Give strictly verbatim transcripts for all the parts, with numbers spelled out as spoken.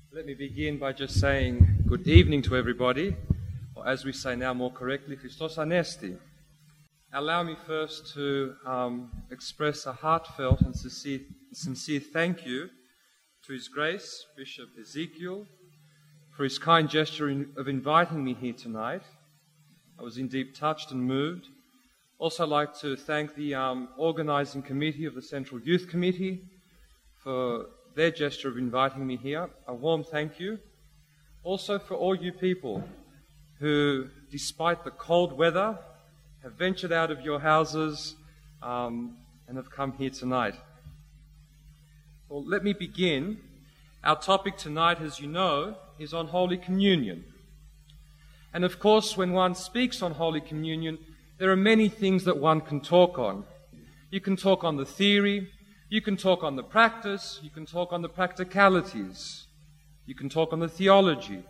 Let me begin by just saying good evening to everybody, or as we say now more correctly, Christos Anesti. Allow me first to um, express a heartfelt and sincere, sincere thank you to His Grace, Bishop Ezekiel, for his kind gesture in, of inviting me here tonight. I was indeed touched and moved. Also like to thank the um, organising committee of the Central Youth Committee for their gesture of inviting me here. A warm thank you. Also for all you people who, despite the cold weather, have ventured out of your houses um, and have come here tonight. Well, let me begin. Our topic tonight, as you know, is on Holy Communion. And of course, when one speaks on Holy Communion, there are many things that one can talk on. You can talk on the theory, you can talk on the practice, you can talk on the practicalities, you can talk on the theology.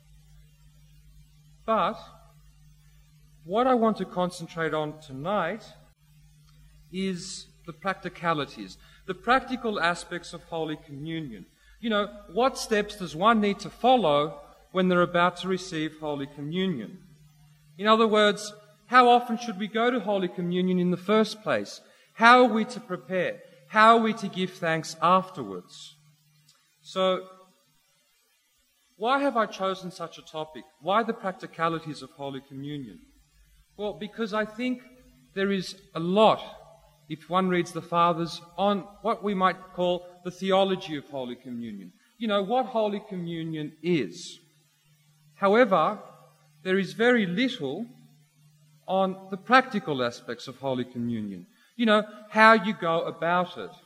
But what I want to concentrate on tonight is the practicalities, the practical aspects of Holy Communion. You know, what steps does one need to follow when they're about to receive Holy Communion? In other words, how often should we go to Holy Communion in the first place? How are we to prepare? How are we to give thanks afterwards? So, why have I chosen such a topic? Why the practicalities of Holy Communion? Well, because I think there is a lot, if one reads the Fathers, on what we might call the theology of Holy Communion. You know, what Holy Communion is. However, there is very little on the practical aspects of Holy Communion. You know, how you go about it.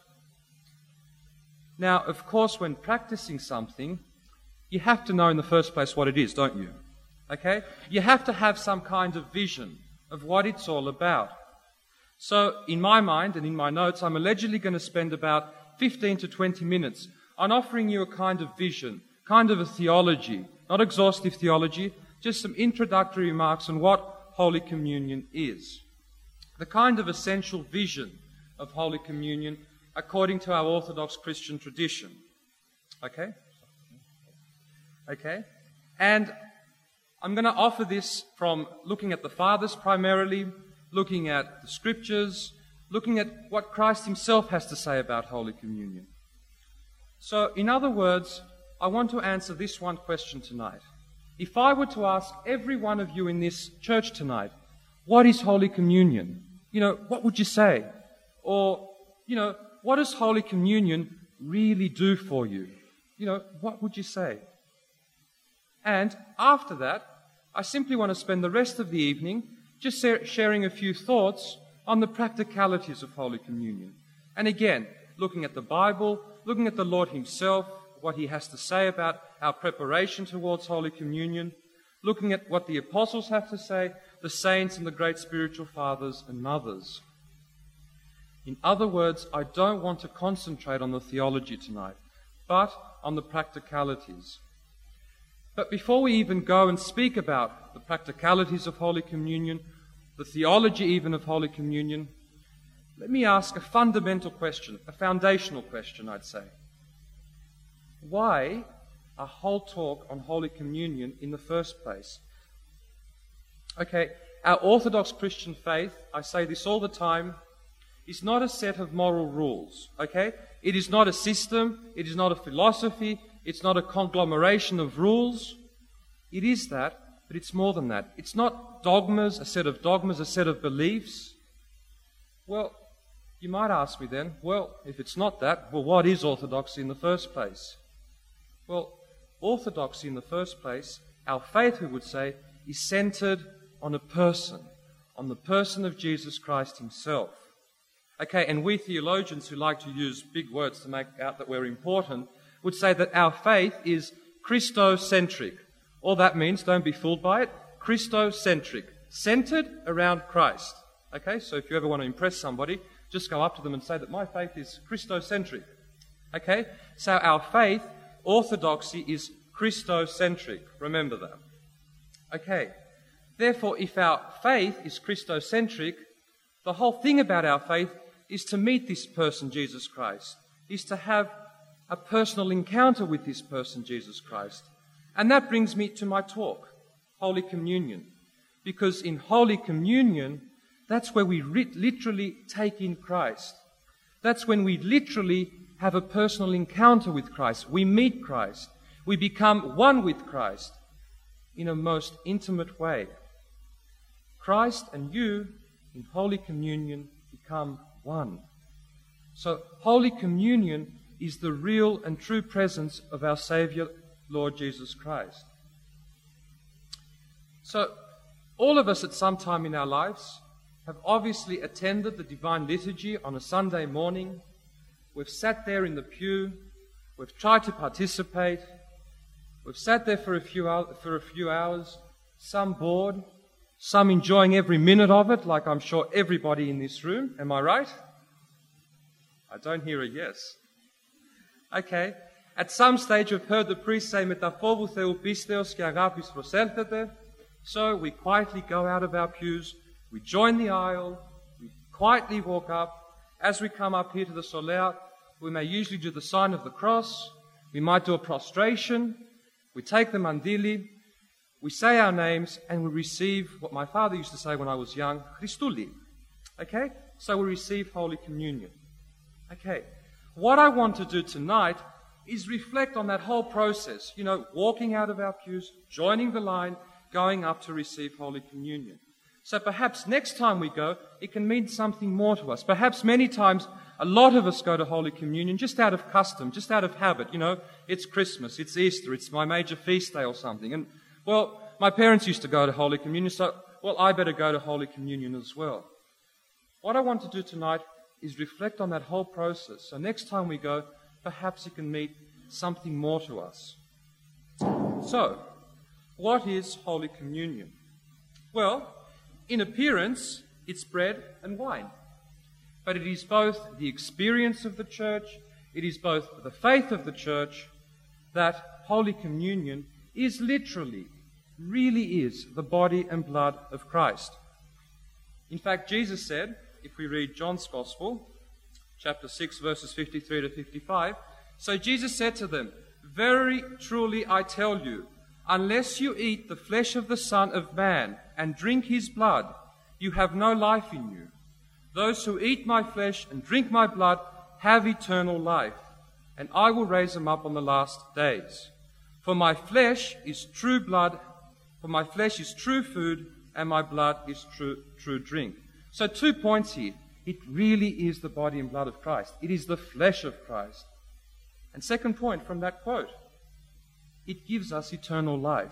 Now, of course, when practicing something, you have to know in the first place what it is, don't you? Okay? You have to have some kind of vision of what it's all about. So, in my mind and in my notes, I'm allegedly going to spend about fifteen to twenty minutes on offering you a kind of vision, kind of a theology, not exhaustive theology, just some introductory remarks on what Holy Communion is. The kind of essential vision of Holy Communion according to our Orthodox Christian tradition. Okay? Okay? And I'm going to offer this from looking at the Fathers primarily, looking at the Scriptures, looking at what Christ Himself has to say about Holy Communion. So, in other words, I want to answer this one question tonight. If I were to ask every one of you in this church tonight, what is Holy Communion? You know, what would you say? Or, you know, what does Holy Communion really do for you? You know, what would you say? And after that, I simply want to spend the rest of the evening just sharing a few thoughts on the practicalities of Holy Communion. And again, looking at the Bible, looking at the Lord Himself, what He has to say about our preparation towards Holy Communion, looking at what the apostles have to say, the saints and the great spiritual fathers and mothers. In other words, I don't want to concentrate on the theology tonight, but on the practicalities. But before we even go and speak about the practicalities of Holy Communion, the theology even of Holy Communion, let me ask a fundamental question, a foundational question, I'd say. Why a whole talk on Holy Communion in the first place? Okay, our Orthodox Christian faith, I say this all the time, is not a set of moral rules, okay? It is not a system, it is not a philosophy, it's not a conglomeration of rules. It is that, but it's more than that. It's not dogmas, a set of dogmas, a set of beliefs. Well, you might ask me then, well, if it's not that, well, what is orthodoxy in the first place? Well, orthodoxy in the first place, our faith, we would say, is centered on a person, on the person of Jesus Christ Himself. Okay, and we theologians who like to use big words to make out that we're important would say that our faith is Christocentric. All that means, don't be fooled by it, Christocentric, centered around Christ. Okay, so if you ever want to impress somebody, just go up to them and say that my faith is Christocentric. Okay, so our faith, orthodoxy, is Christocentric. Remember that. Okay, therefore, if our faith is Christocentric, the whole thing about our faith is to meet this person, Jesus Christ, is to have a personal encounter with this person, Jesus Christ. And that brings me to my talk, Holy Communion. Because in Holy Communion, that's where we re- literally take in Christ. That's when we literally have a personal encounter with Christ. We meet Christ. We become one with Christ in a most intimate way. Christ and you in Holy Communion become one. So Holy Communion is the real and true presence of our Savior, Lord Jesus Christ. So all of us at some time in our lives have obviously attended the Divine Liturgy on a Sunday morning. We've sat there in the pew. We've tried to participate. We've sat there for a few hours, for a few hours, some bored, some enjoying every minute of it, like I'm sure everybody in this room. Am I right? I don't hear a yes. Okay. At some stage we've heard the priest say, "Μεταφόβου Θεού πίστεως και αγάπης προσέλθετε." So we quietly go out of our pews, we join the aisle, we quietly walk up. As we come up here to the solea, we may usually do the sign of the cross, we might do a prostration, we take the mandili, we say our names, and we receive what my father used to say when I was young, Christouli. Okay? So we receive Holy Communion. Okay. What I want to do tonight is reflect on that whole process. You know, walking out of our pews, joining the line, going up to receive Holy Communion. So perhaps next time we go, it can mean something more to us. Perhaps many times, a lot of us go to Holy Communion just out of custom, just out of habit. You know, it's Christmas, it's Easter, it's my major feast day or something. And, well, my parents used to go to Holy Communion, so, well, I better go to Holy Communion as well. What I want to do tonight is reflect on that whole process. So next time we go, perhaps it can mean something more to us. So, what is Holy Communion? Well, in appearance, it's bread and wine. But it is both the experience of the church, it is both the faith of the church, that Holy Communion is literally, really is the body and blood of Christ. In fact, Jesus said, if we read John's Gospel, chapter six, verses fifty-three to fifty-five, so Jesus said to them, "Very truly I tell you, unless you eat the flesh of the Son of Man and drink his blood, you have no life in you. Those who eat my flesh and drink my blood have eternal life, and I will raise them up on the last days. For my flesh is true blood, for my flesh is true food, and my blood is true, true drink." So two points here. It really is the body and blood of Christ. It is the flesh of Christ. And second point from that quote, it gives us eternal life.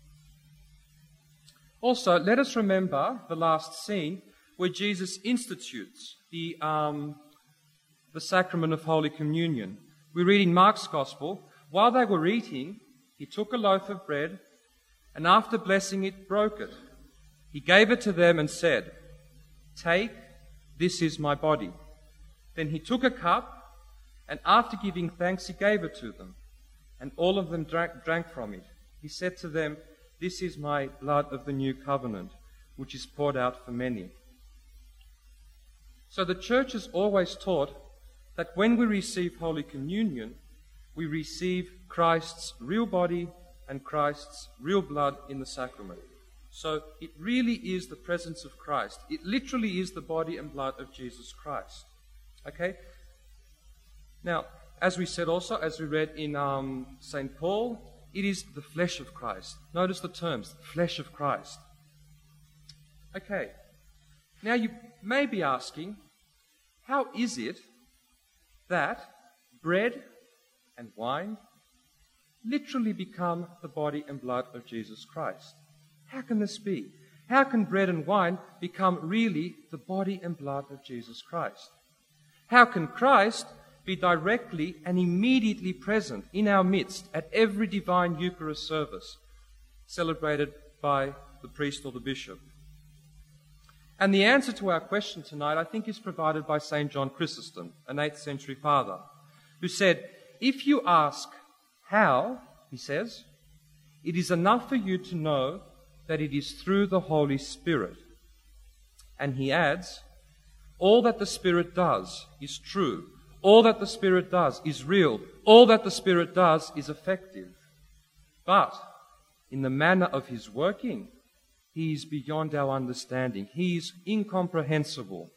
Also, let us remember the last scene where Jesus institutes the, um, the sacrament of Holy Communion. We read in Mark's Gospel, while they were eating, he took a loaf of bread, and after blessing it, broke it. He gave it to them and said, "Take, this is my body." Then he took a cup, and after giving thanks, he gave it to them. And all of them drank, drank from it. He said to them, "This is my blood of the new covenant, which is poured out for many." So the church has always taught that when we receive Holy Communion, we receive Christ's real body and Christ's real blood in the sacrament. So it really is the presence of Christ. It literally is the body and blood of Jesus Christ. Okay? Now, as we said also, as we read in um, Saint Paul, it is the flesh of Christ. Notice the terms, the flesh of Christ. Okay. Now you may be asking, how is it that bread and wine literally become the body and blood of Jesus Christ? How can this be? How can bread and wine become really the body and blood of Jesus Christ? How can Christ be directly and immediately present in our midst at every divine Eucharist service celebrated by the priest or the bishop? And the answer to our question tonight, I think, is provided by Saint John Chrysostom, an eighth century father, who said, "If you ask how," he says, "it is enough for you to know that it is through the Holy Spirit." And he adds, "All that the Spirit does is true. All that the Spirit does is real. All that the Spirit does is effective. But in the manner of His working, He is beyond our understanding. He is incomprehensible.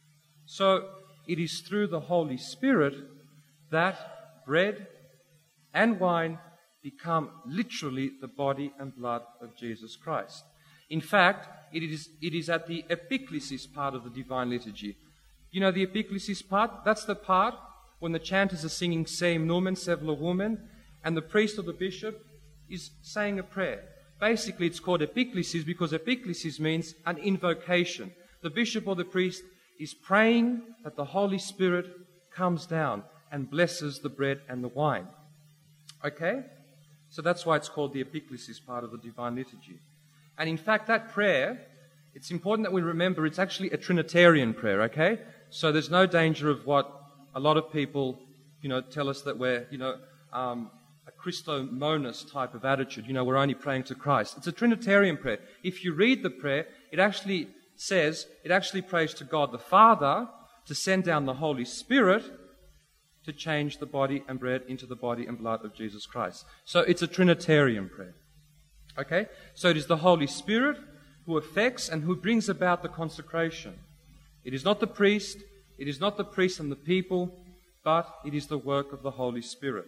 So it is through the Holy Spirit that bread and wine become literally the body and blood of Jesus Christ. In fact, it is, it is at the epiclesis part of the Divine Liturgy. You know the epiclesis part? That's the part when the chanters are singing Seim Numen, Sevla Woman, and the priest or the bishop is saying a prayer. Basically, it's called epiclesis because epiclesis means an invocation. The bishop or the priest is praying that the Holy Spirit comes down and blesses the bread and the wine. Okay? So that's why it's called the epiclesis part of the Divine Liturgy. And in fact, that prayer, it's important that we remember it's actually a Trinitarian prayer, okay? So there's no danger of what a lot of people, you know, tell us that we're, you know, um, a Christomonist type of attitude. You know, we're only praying to Christ. It's a Trinitarian prayer. If you read the prayer, it actually says, it actually prays to God the Father to send down the Holy Spirit to change the body and bread into the body and blood of Jesus Christ. So it's a Trinitarian prayer. Okay? So it is the Holy Spirit who affects and who brings about the consecration. It is not the priest, it is not the priest and the people, but it is the work of the Holy Spirit.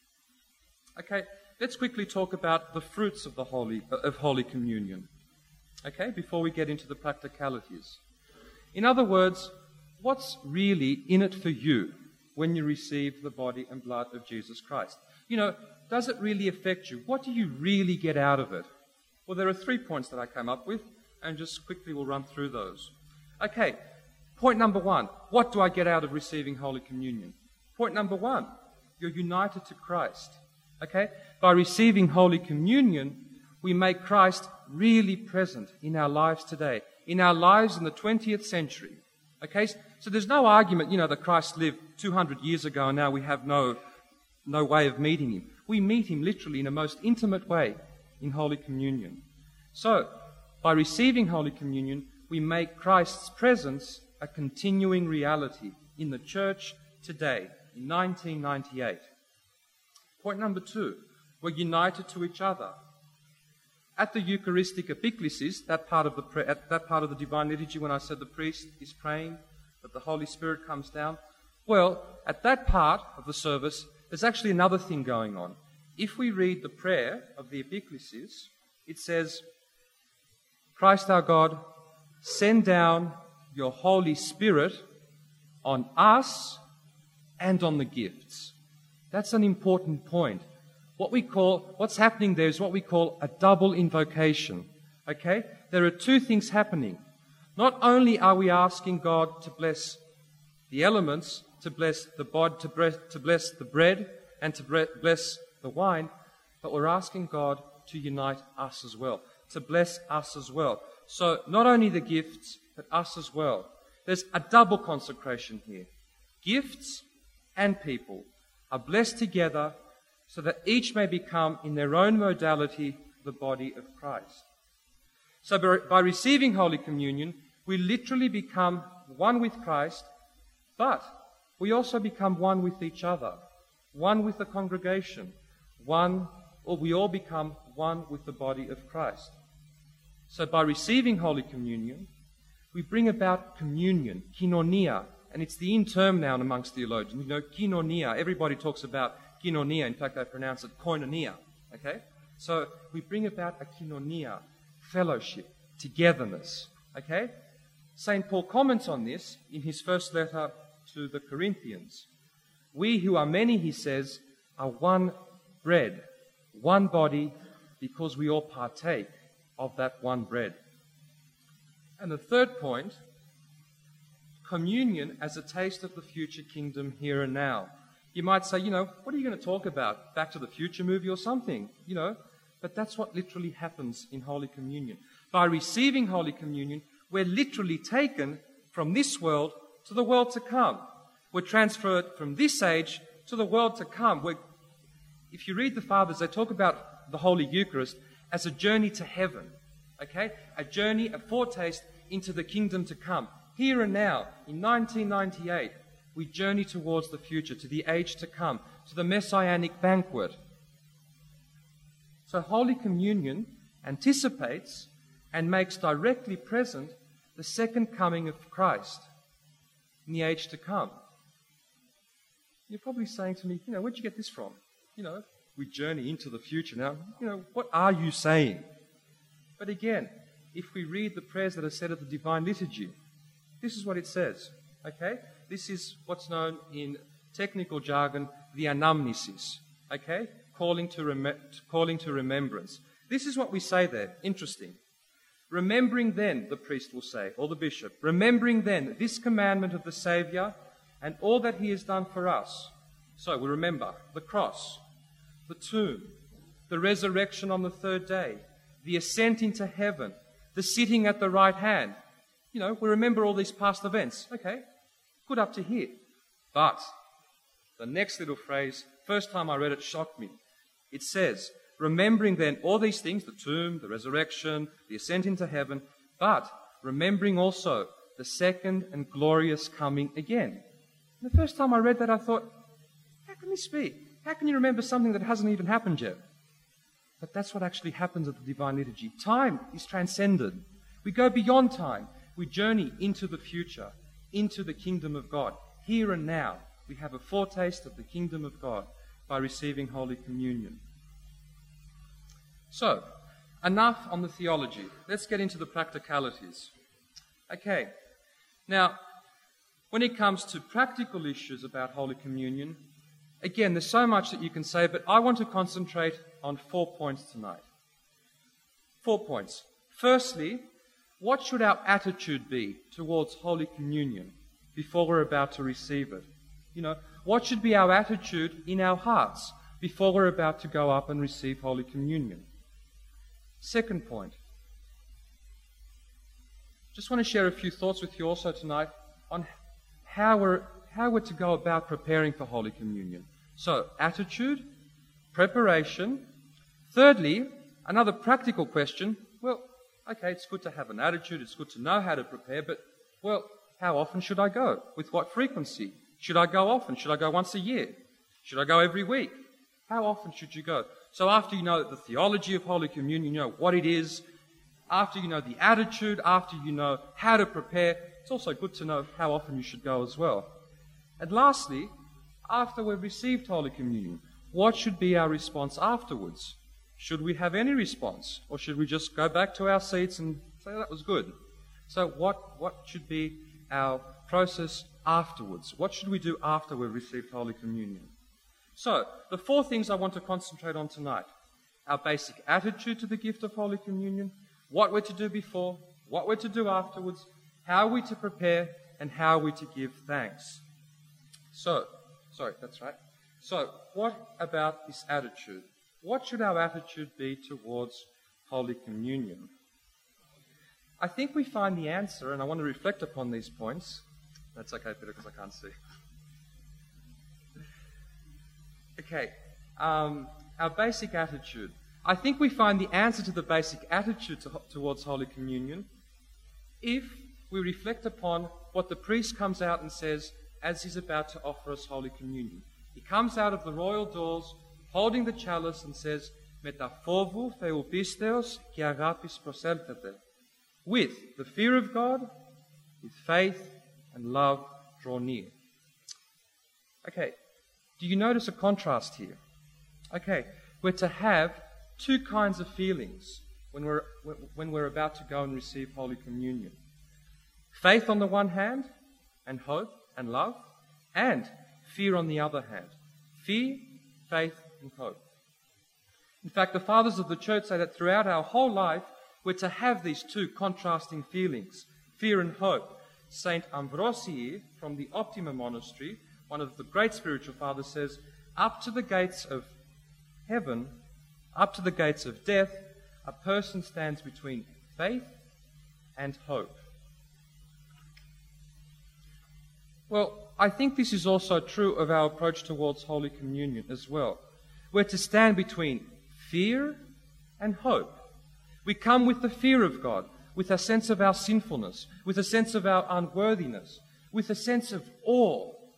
Okay, let's quickly talk about the fruits of the Holy of Holy Communion. Okay, before we get into the practicalities. In other words, what's really in it for you when you receive the body and blood of Jesus Christ? You know, does it really affect you? What do you really get out of it? Well, there are three points that I came up with, and just quickly we'll run through those. Okay, point number one. What do I get out of receiving Holy Communion? Point number one. You're united to Christ. Okay? By receiving Holy Communion, we make Christ really present in our lives today, in our lives in the twentieth century. Okay? So there's no argument, you know, that Christ lived two hundred years ago and now we have no, no way of meeting Him. We meet Him literally in a most intimate way in Holy Communion. So, by receiving Holy Communion, we make Christ's presence a continuing reality in the church today, in nineteen ninety-eight. Point number two, we're united to each other. At the Eucharistic epiclesis, that part of the pra- at that part of the Divine Liturgy, when I said the priest is praying that the Holy Spirit comes down, well, at that part of the service, there's actually another thing going on. If we read the prayer of the epiclesis, it says, Christ our God, send down your Holy Spirit on us and on the gifts. That's an important point. What we call, what's happening there is what we call a double invocation. Okay? There are two things happening. Not only are we asking God to bless the elements, to bless the bod, to bless, to bless the bread, and to bless the wine, but we're asking God to unite us as well, to bless us as well. So not only the gifts, but us as well. There's a double consecration here. Gifts and people are blessed together so that each may become, in their own modality, the body of Christ. So by, by receiving Holy Communion, we literally become one with Christ, but we also become one with each other, one with the congregation, one, or we all become one with the body of Christ. So by receiving Holy Communion, we bring about communion, koinonia, and it's the in term now amongst theologians. You know, koinonia, everybody talks about koinonia. In fact, I pronounce it koinonia. Okay? So we bring about a koinonia, fellowship, togetherness. Okay? Saint Paul comments on this in his first letter to the Corinthians. We who are many, he says, are one bread, one body, because we all partake of that one bread. And the third point, communion as a taste of the future kingdom here and now. You might say, you know, what are you going to talk about? Back to the Future movie or something, you know? But that's what literally happens in Holy Communion. By receiving Holy Communion, we're literally taken from this world to the world to come. We're transferred from this age to the world to come. We're, if you read the Fathers, they talk about the Holy Eucharist as a journey to heaven, okay? A journey, a foretaste into the kingdom to come. Here and now, in nineteen ninety-eight, We journey towards the future, to the age to come, to the messianic banquet. So Holy Communion anticipates and makes directly present the second coming of Christ in the age to come. You're probably saying to me, you know, where'd you get this from? You know, we journey into the future. Now, you know, what are you saying? But again, if we read the prayers that are said at the Divine Liturgy, this is what it says, okay? This is what's known in technical jargon, the anamnesis, okay? Calling to, rem- calling to remembrance. This is what we say there. Interesting. Remembering then, the priest will say, or the bishop, remembering then this commandment of the Saviour and all that he has done for us. So we remember the cross, the tomb, the resurrection on the third day, the ascent into heaven, the sitting at the right hand. You know, we remember all these past events. Okay, good up to here. But the next little phrase, first time I read it, shocked me. It says, remembering then all these things, the tomb, the resurrection, the ascent into heaven, but remembering also the second and glorious coming again. And the first time I read that, I thought, how can this be? How can you remember something that hasn't even happened yet? But that's what actually happens at the Divine Liturgy. Time is transcended. We go beyond time. We journey into the future, into the kingdom of God. Here and now, we have a foretaste of the kingdom of God by receiving Holy Communion. So, enough on the theology. Let's get into the practicalities. Okay, now, when it comes to practical issues about Holy Communion, again, there's so much that you can say, but I want to concentrate on four points tonight. Four points. Firstly, what should our attitude be towards Holy Communion before we're about to receive it? You know, what should be our attitude in our hearts before we're about to go up and receive Holy Communion? Second point. Just want to share a few thoughts with you also tonight on how we're, how we're to go about preparing for Holy Communion. So, attitude, preparation. Thirdly, another practical question. Well, okay, it's good to have an attitude, it's good to know how to prepare, but, well, how often should I go? With what frequency? Should I go often? Should I go once a year? Should I go every week? How often should you go? So after you know the theology of Holy Communion, you know what it is, after you know the attitude, after you know how to prepare, it's also good to know how often you should go as well. And lastly, after we've received Holy Communion, what should be our response afterwards? Should we have any response? Or should we just go back to our seats and say, oh, that was good? So what, what should be our process afterwards? What should we do after we've received Holy Communion? So, the four things I want to concentrate on tonight. Our basic attitude to the gift of Holy Communion, what we're to do before, what we're to do afterwards, how we're to prepare, and how we're to give thanks. So, sorry, that's right. So, what about this attitude? What should our attitude be towards Holy Communion? I think we find the answer, and I want to reflect upon these points. That's okay, Peter, because I can't see. Okay, um, our basic attitude. I think we find the answer to the basic attitude to, towards Holy Communion if we reflect upon what the priest comes out and says as he's about to offer us Holy Communion. He comes out of the royal doors holding the chalice and says, Metaphovu theopisteos ki agapis proseltete. With the fear of God, with faith and love, draw near. Okay, do you notice a contrast here? Okay, we're to have two kinds of feelings when we're, when we're about to go and receive Holy Communion. Faith on the one hand, and hope and love, and fear on the other hand. Fear, faith, and hope. In fact, the fathers of the church say that throughout our whole life, we're to have these two contrasting feelings, fear and hope. Saint Ambrosii from the Optima Monastery, one of the great spiritual fathers, says, up to the gates of heaven, up to the gates of death, a person stands between faith and hope. Well, I think this is also true of our approach towards Holy Communion as well. We're to stand between fear and hope. We come with the fear of God, with a sense of our sinfulness, with a sense of our unworthiness, with a sense of awe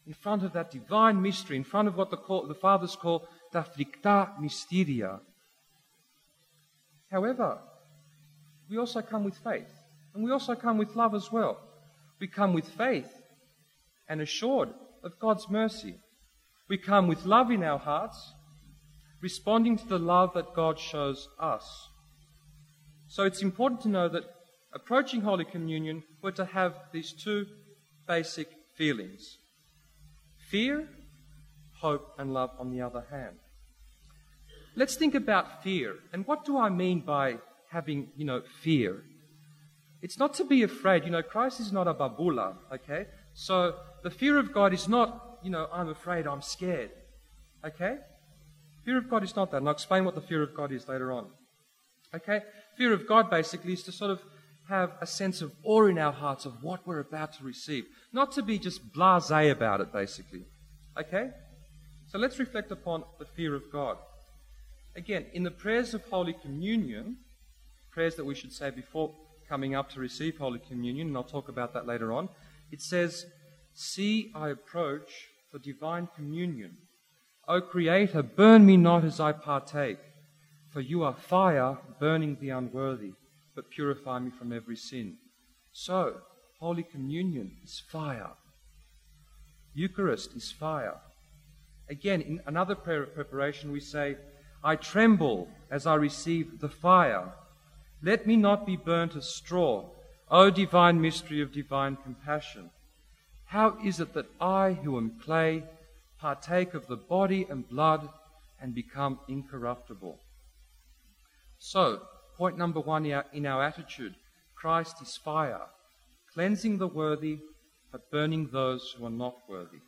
in front of that divine mystery, in front of what the, call, the fathers call ta fricta mysteria. However, we also come with faith, and we also come with love as well. We come with faith and assured of God's mercy. We come with love in our hearts, responding to the love that God shows us. So it's important to know that approaching Holy Communion, we're to have these two basic feelings: fear, hope, and love on the other hand. Let's think about fear. And what do I mean by having, you know, fear? It's not to be afraid. You know, Christ is not a babula, okay? So the fear of God is not, you know, I'm afraid, I'm scared, okay? Fear of God is not that. And I'll explain what the fear of God is later on. Okay? Fear of God basically is to sort of have a sense of awe in our hearts of what we're about to receive. Not to be just blasé about it, basically. Okay? So let's reflect upon the fear of God. Again, in the prayers of Holy Communion, prayers that we should say before coming up to receive Holy Communion, and I'll talk about that later on, it says, "See, I approach for divine communion. O Creator, burn me not as I partake, for you are fire burning the unworthy, but purify me from every sin." So, Holy Communion is fire. Eucharist is fire. Again, in another prayer of preparation, we say, "I tremble as I receive the fire. Let me not be burnt as straw, O divine mystery of divine compassion. How is it that I, who am clay, partake of the body and blood and become incorruptible?" So, point number one in our attitude, Christ is fire, cleansing the worthy, but burning those who are not worthy.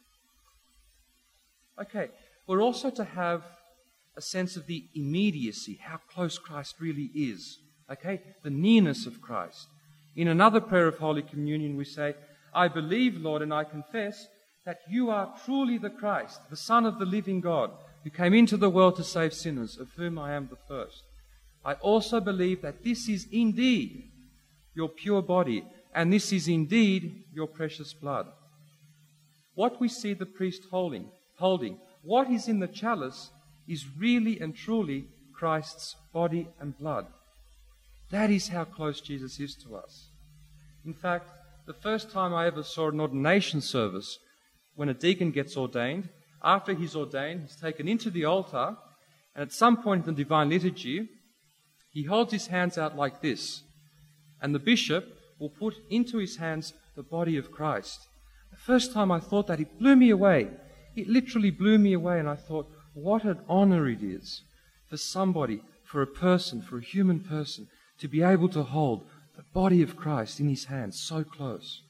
Okay, we're also to have a sense of the immediacy, how close Christ really is. Okay, the nearness of Christ. In another prayer of Holy Communion we say, "I believe, Lord, and I confess that you are truly the Christ, the Son of the living God, who came into the world to save sinners, of whom I am the first. I also believe that this is indeed your pure body, and this is indeed your precious blood." What we see the priest holding, holding, what is in the chalice, is really and truly Christ's body and blood. That is how close Jesus is to us. In fact, the first time I ever saw an ordination service, when a deacon gets ordained, after he's ordained, he's taken into the altar, and at some point in the divine liturgy, he holds his hands out like this, and the bishop will put into his hands the body of Christ. The first time I thought that, it blew me away. It literally blew me away, and I thought, what an honor it is for somebody, for a person, for a human person, to be able to hold the body of Christ in his hands so close.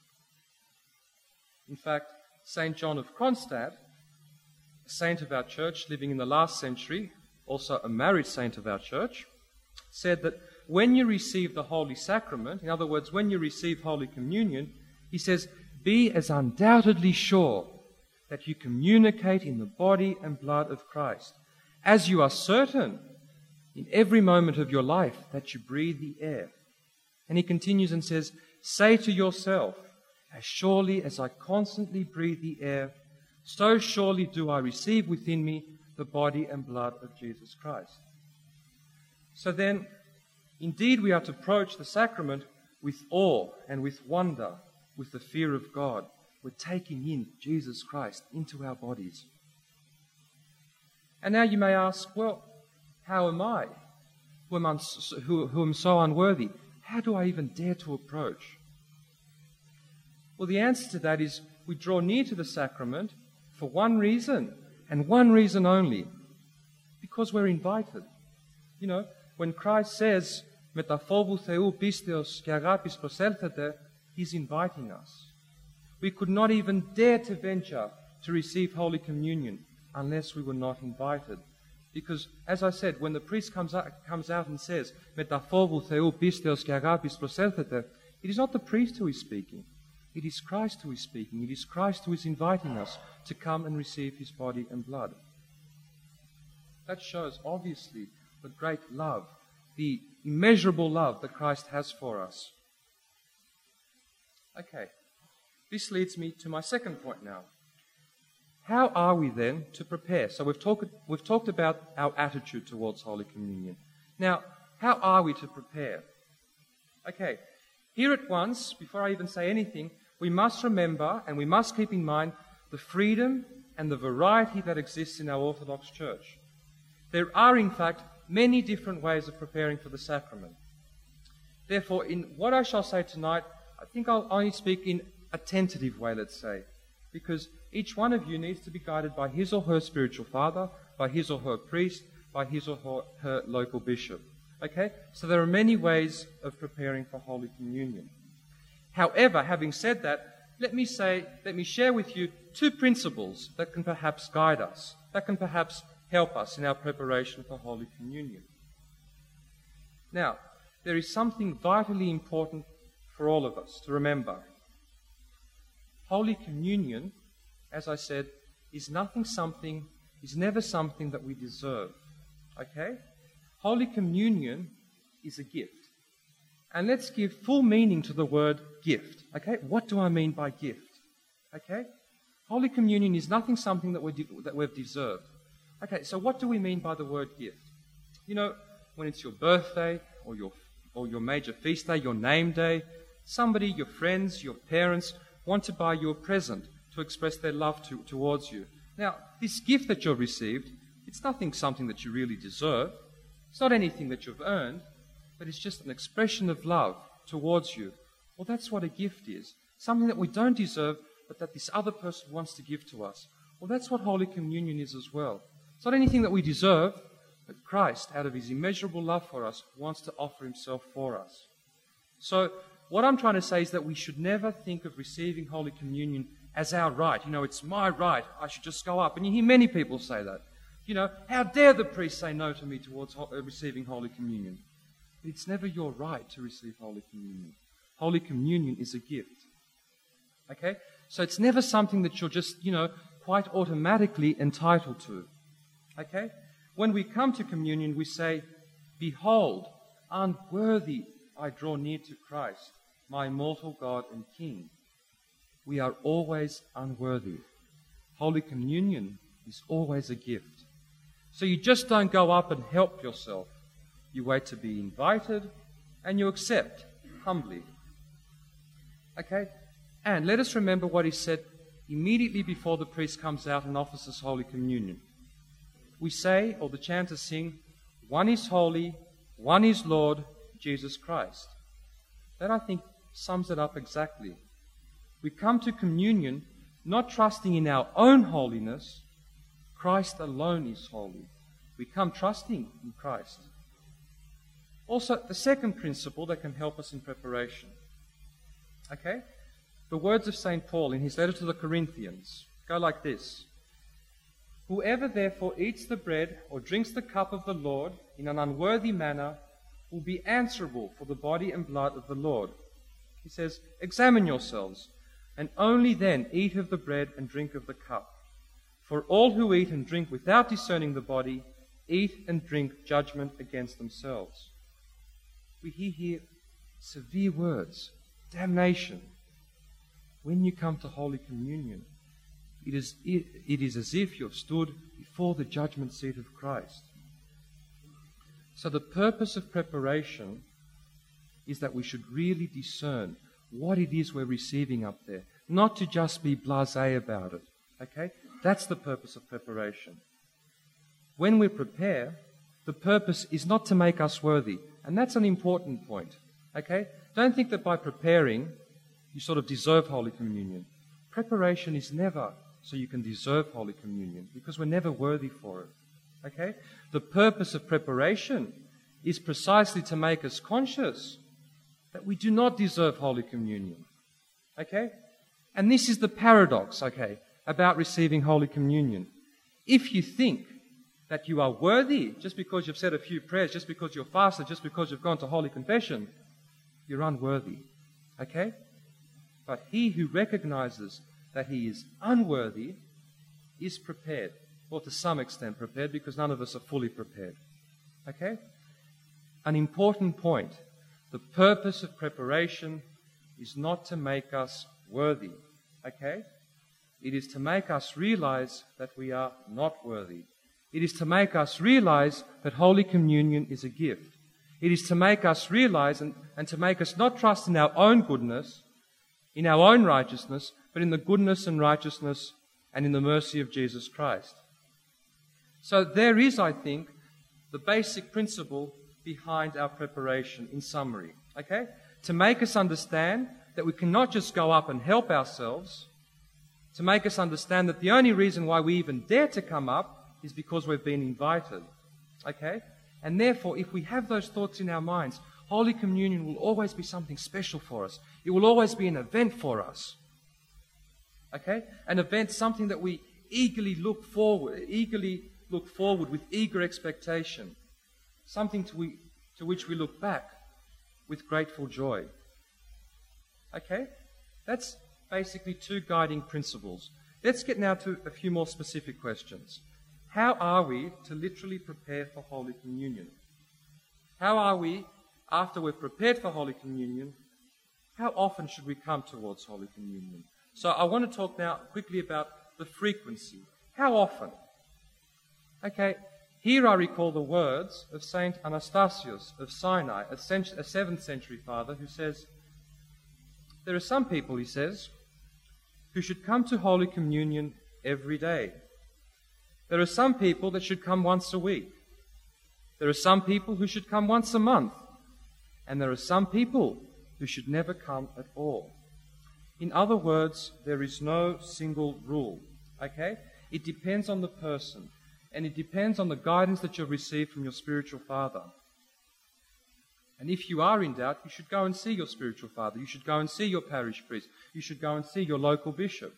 In fact, Saint John of Kronstadt, a saint of our church living in the last century, also a married saint of our church, said that when you receive the Holy Sacrament, in other words, when you receive Holy Communion, he says, be as undoubtedly sure that you communicate in the body and blood of Christ, as you are certain in every moment of your life that you breathe the air. And he continues and says, say to yourself, as surely as I constantly breathe the air, so surely do I receive within me the body and blood of Jesus Christ. So then, indeed we are to approach the sacrament with awe and with wonder, with the fear of God. We're taking in Jesus Christ into our bodies. And now you may ask, well, how am I, who am, uns- who, who am so unworthy? How do I even dare to approach? Well, the answer to that is we draw near to the sacrament for one reason, and one reason only, because we're invited. You know, when Christ says, "Meta phobou Theou pisteos ke agapis prosélthete," he's inviting us. We could not even dare to venture to receive Holy Communion unless we were not invited. Because, as I said, when the priest comes out, comes out and says, "Meta phobou Theou pisteos ke agapis prosélthete," it is not the priest who is speaking. It is Christ who is speaking. It is Christ who is inviting us to come and receive his body and blood. That shows, obviously, the great love, the immeasurable love that Christ has for us. Okay, this leads me to my second point now. how are we then to prepare? So we've talked, we've talked about our attitude towards Holy Communion. Now, how are we to prepare? Okay, here at once, before I even say anything, we must remember and we must keep in mind the freedom and the variety that exists in our Orthodox Church. There are, in fact, many different ways of preparing for the sacrament. Therefore, in what I shall say tonight, I think I'll only speak in a tentative way, let's say, because each one of you needs to be guided by his or her spiritual father, by his or her priest, by his or her, her local bishop. Okay? So there are many ways of preparing for Holy Communion. However, having said that, let me say, let me share with you two principles that can perhaps guide us, that can perhaps help us in our preparation for Holy Communion. Now, there is something vitally important for all of us to remember. Holy Communion, as I said, is nothing something, is never something that we deserve. Okay? Holy Communion is a gift. And let's give full meaning to the word gift. Okay? What do I mean by gift? Okay? Holy Communion is nothing something that, we de- that we've deserved. Okay, so what do we mean by the word gift? You know, when it's your birthday or your or your major feast day, your name day, somebody, your friends, your parents, want to buy you a present to express their love to, towards you. Now, this gift that you've received, it's nothing something that you really deserve. It's not anything that you've earned, but it's just an expression of love towards you. Well, that's what a gift is. Something that we don't deserve, but that this other person wants to give to us. Well, that's what Holy Communion is as well. It's not anything that we deserve, but Christ, out of his immeasurable love for us, wants to offer himself for us. So, what I'm trying to say is that we should never think of receiving Holy Communion as our right. You know, it's my right, I should just go up. And you hear many people say that. You know, how dare the priest say no to me towards ho- receiving Holy Communion? But it's never your right to receive Holy Communion. Holy Communion is a gift. Okay? So it's never something that you're just, you know, quite automatically entitled to. Okay? When we come to communion, we say, "Behold, unworthy I draw near to Christ, my immortal God and King." We are always unworthy. Holy Communion is always a gift. So you just don't go up and help yourself. You wait to be invited, and you accept humbly. Okay? And let us remember what he said immediately before the priest comes out and offers us Holy Communion. We say, or the chanters sing, "One is holy, one is Lord, Jesus Christ." That, I think, sums it up exactly. We come to communion not trusting in our own holiness. Christ alone is holy. We come trusting in Christ. Also, the second principle that can help us in preparation. Okay? The words of Saint Paul in his letter to the Corinthians go like this: "Whoever therefore eats the bread or drinks the cup of the Lord in an unworthy manner will be answerable for the body and blood of the Lord." He says, "Examine yourselves, and only then eat of the bread and drink of the cup. For all who eat and drink without discerning the body, eat and drink judgment against themselves." We hear here severe words, damnation. When you come to Holy Communion, it is, it, it is as if you have stood before the judgment seat of Christ. So the purpose of preparation is that we should really discern what it is we're receiving up there, not to just be blasé about it. Okay? That's the purpose of preparation. When we prepare, the purpose is not to make us worthy, and that's an important point. Okay? Don't think that by preparing, you sort of deserve Holy Communion. Preparation is never so you can deserve Holy Communion, because we're never worthy for it. Okay? The purpose of preparation is precisely to make us conscious that we do not deserve Holy Communion. Okay? And this is the paradox, okay, about receiving Holy Communion. If you think that you are worthy just because you've said a few prayers, just because you're fasted, just because you've gone to Holy Confession, you're unworthy. Okay? But he who recognizes that he is unworthy is prepared, or to some extent prepared, because none of us are fully prepared. Okay? An important point. The purpose of preparation is not to make us worthy. Okay? It is to make us realize that we are not worthy. It is to make us realize that Holy Communion is a gift. It is to make us realize and, and to make us not trust in our own goodness, in our own righteousness, but in the goodness and righteousness and in the mercy of Jesus Christ. So there is, I think, the basic principle behind our preparation in summary. Okay? To make us understand that we cannot just go up and help ourselves, to make us understand that the only reason why we even dare to come up is because we've been invited. Okay? And therefore, if we have those thoughts in our minds, Holy Communion will always be something special for us. It will always be an event for us. Okay? An event, something that we eagerly look forward, eagerly look forward with eager expectation. Something to, we, to which we look back with grateful joy. Okay? That's basically two guiding principles. Let's get now to a few more specific questions. How are we to literally prepare for Holy Communion? How are we, after we've prepared for Holy Communion, how often should we come towards Holy Communion? So I want to talk now quickly about the frequency. How often? Okay, here I recall the words of Saint Anastasius of Sinai, a seventh century father, who says, there are some people, he says, who should come to Holy Communion every day. There are some people that should come once a week. There are some people who should come once a month. And there are some people who should never come at all. In other words, there is no single rule. Okay? It depends on the person. And it depends on the guidance that you've received from your spiritual father. And if you are in doubt, you should go and see your spiritual father. You should go and see your parish priest. You should go and see your local bishop.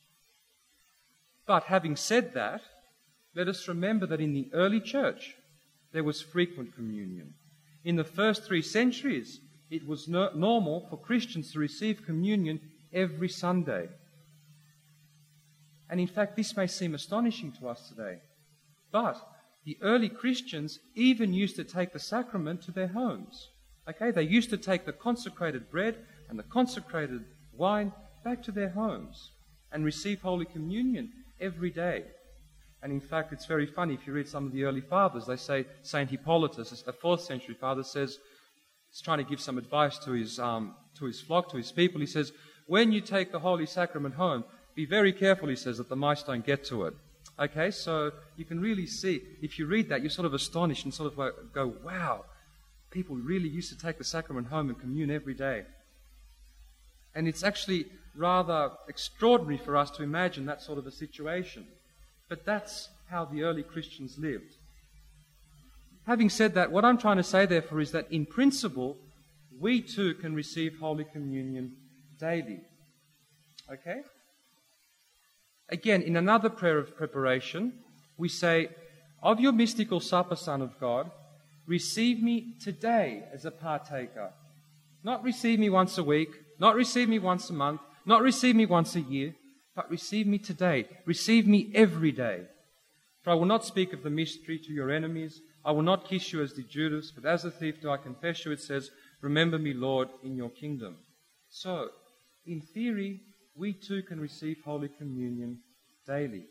But having said that, let us remember that in the early church, there was frequent communion. In the first three centuries, it was no- normal for Christians to receive communion every Sunday. And in fact, this may seem astonishing to us today. But the early Christians even used to take the sacrament to their homes. Okay, they used to take the consecrated bread and the consecrated wine back to their homes and receive Holy Communion every day. And in fact, it's very funny, if you read some of the early fathers, they say Saint Hippolytus, a fourth century father, says, he's trying to give some advice to his, um, to his flock, to his people. He says, when you take the Holy Sacrament home, be very careful, he says, that the mice don't get to it. Okay, so you can really see, if you read that, you're sort of astonished and sort of go, wow, people really used to take the sacrament home and commune every day. And it's actually rather extraordinary for us to imagine that sort of a situation. But that's how the early Christians lived. Having said that, what I'm trying to say, therefore, is that in principle, we too can receive Holy Communion daily. Okay? Again, in another prayer of preparation, we say, of your mystical supper, Son of God, receive me today as a partaker. Not receive me once a week, not receive me once a month, not receive me once a year, but receive me today. Receive me every day. For I will not speak of the mystery to your enemies. I will not kiss you as did Judas, but as a thief do I confess you, it says, remember me, Lord, in your kingdom. So, in theory, we too can receive Holy Communion daily.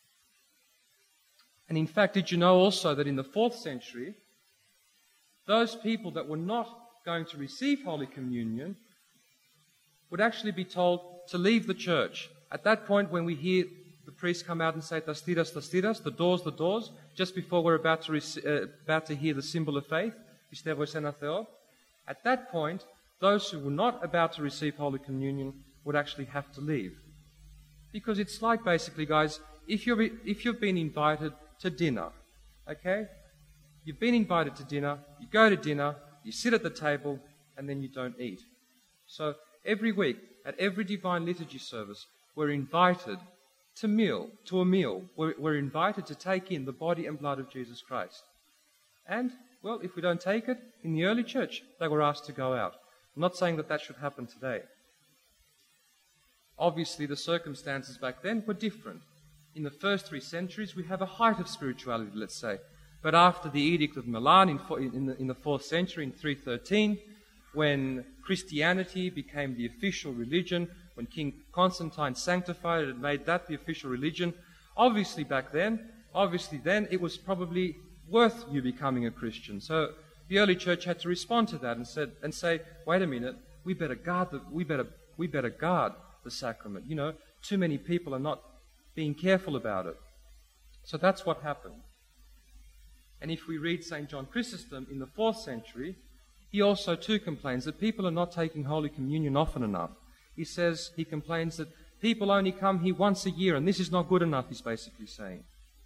And in fact, did you know also that in the fourth century, those people that were not going to receive Holy Communion would actually be told to leave the church. At that point, when we hear the priest come out and say, "Tas tiras, tas tiras," the doors, the doors, just before we're about to, rec- uh, about to hear the symbol of faith, Pistevo Sena Theo, at that point, those who were not about to receive Holy Communion would actually have to leave. Because it's like, basically, guys, if, you're, if you've been invited to dinner, okay? You've been invited to dinner, you go to dinner, you sit at the table, and then you don't eat. So every week, at every Divine Liturgy service, we're invited to meal, to a meal. We're, we're invited to take in the body and blood of Jesus Christ. And, well, if we don't take it, in the early church, they were asked to go out. I'm not saying that that should happen today. Obviously, the circumstances back then were different. In the first three centuries, we have a height of spirituality, let's say. But after the Edict of Milan in, in, the, in the fourth century, in three thirteen, when Christianity became the official religion, when King Constantine sanctified it and made that the official religion, obviously back then, obviously then, it was probably worth you becoming a Christian. So the early church had to respond to that and said and say, wait a minute, we better guard the we better we better guard the sacrament. You know, too many people are not being careful about it. So that's what happened. And if we read Saint John Chrysostom in the fourth century, he also too complains that people are not taking Holy Communion often enough. He says, he complains that people only come here once a year, and this is not good enough, he's basically saying.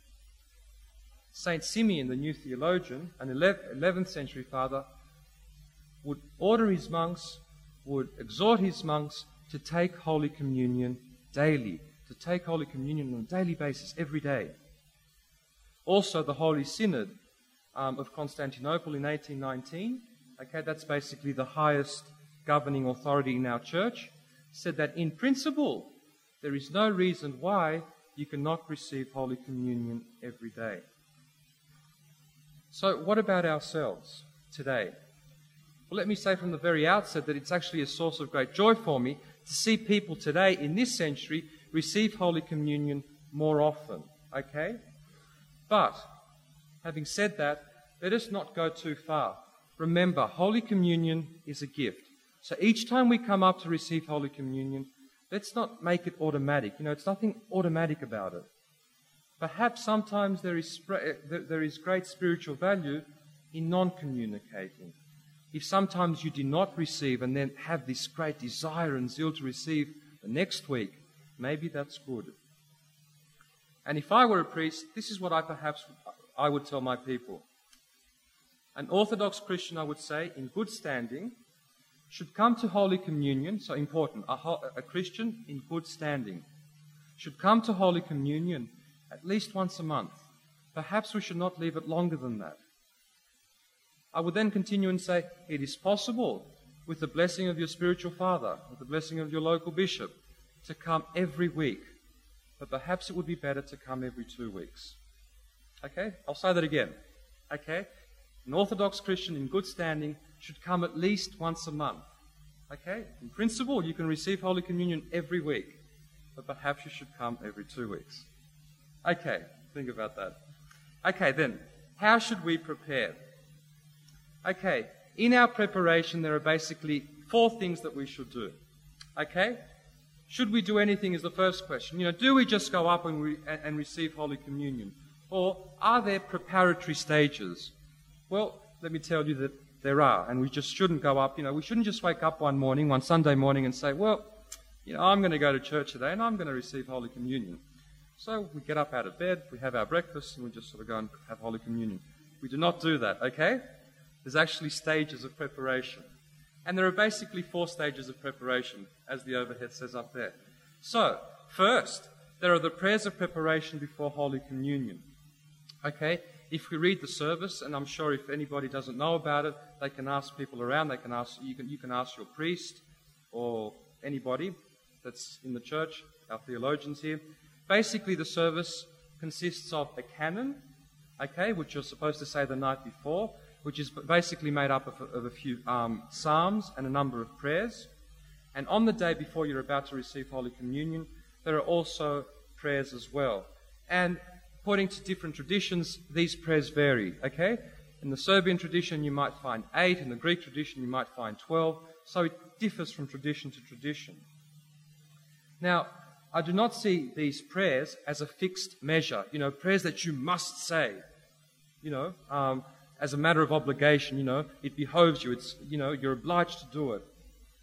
Saint Simeon, the new theologian, an eleventh century father, would order his monks, would exhort his monks to take Holy Communion daily, to take Holy Communion on a daily basis, every day. Also, the Holy Synod um, of Constantinople in eighteen nineteen, okay, that's basically the highest governing authority in our church, said that in principle, there is no reason why you cannot receive Holy Communion every day. So what about ourselves today? Well, let me say from the very outset that it's actually a source of great joy for me to see people today in this century receive Holy Communion more often, okay? But, having said that, let us not go too far. Remember, Holy Communion is a gift. So each time we come up to receive Holy Communion, let's not make it automatic. You know, it's nothing automatic about it. Perhaps sometimes there is, there is great spiritual value in non-communicating. If sometimes you do not receive and then have this great desire and zeal to receive the next week, maybe that's good. And if I were a priest, this is what I perhaps I would tell my people. An Orthodox Christian, I would say, in good standing, should come to Holy Communion, so important, a, a Christian in good standing, should come to Holy Communion at least once a month. Perhaps we should not leave it longer than that. I would then continue and say, it is possible, with the blessing of your spiritual father, with the blessing of your local bishop, to come every week. But perhaps it would be better to come every two weeks. Okay? I'll say that again. Okay? An Orthodox Christian in good standing should come at least once a month. Okay? In principle, you can receive Holy Communion every week. But perhaps you should come every two weeks. Okay, think about that. Okay, then, how should we prepare? Okay, in our preparation, there are basically four things that we should do. Okay? Should we do anything is the first question. You know, do we just go up and, re- and receive Holy Communion? Or are there preparatory stages? Well, let me tell you that there are, and we just shouldn't go up. You know, we shouldn't just wake up one morning, one Sunday morning, and say, well, you know, I'm going to go to church today and I'm going to receive Holy Communion. So we get up out of bed, we have our breakfast, and we just sort of go and have Holy Communion. We do not do that, okay? There's actually stages of preparation. And there are basically four stages of preparation, as the overhead says up there. So, first, there are the prayers of preparation before Holy Communion. Okay? If we read the service, and I'm sure if anybody doesn't know about it, they can ask people around, they can ask, you can, you can ask your priest or anybody that's in the church, our theologians here. Basically, the service consists of a canon, okay, which you're supposed to say the night before, which is basically made up of a, of a few um, psalms and a number of prayers. And on the day before you're about to receive Holy Communion, there are also prayers as well. And according to different traditions, these prayers vary, okay? In the Serbian tradition, you might find eight. In the Greek tradition, you might find twelve. So it differs from tradition to tradition. Now, I do not see these prayers as a fixed measure, you know, prayers that you must say, you know, um, as a matter of obligation, you know, it behoves you, it's, you know, you're obliged to do it.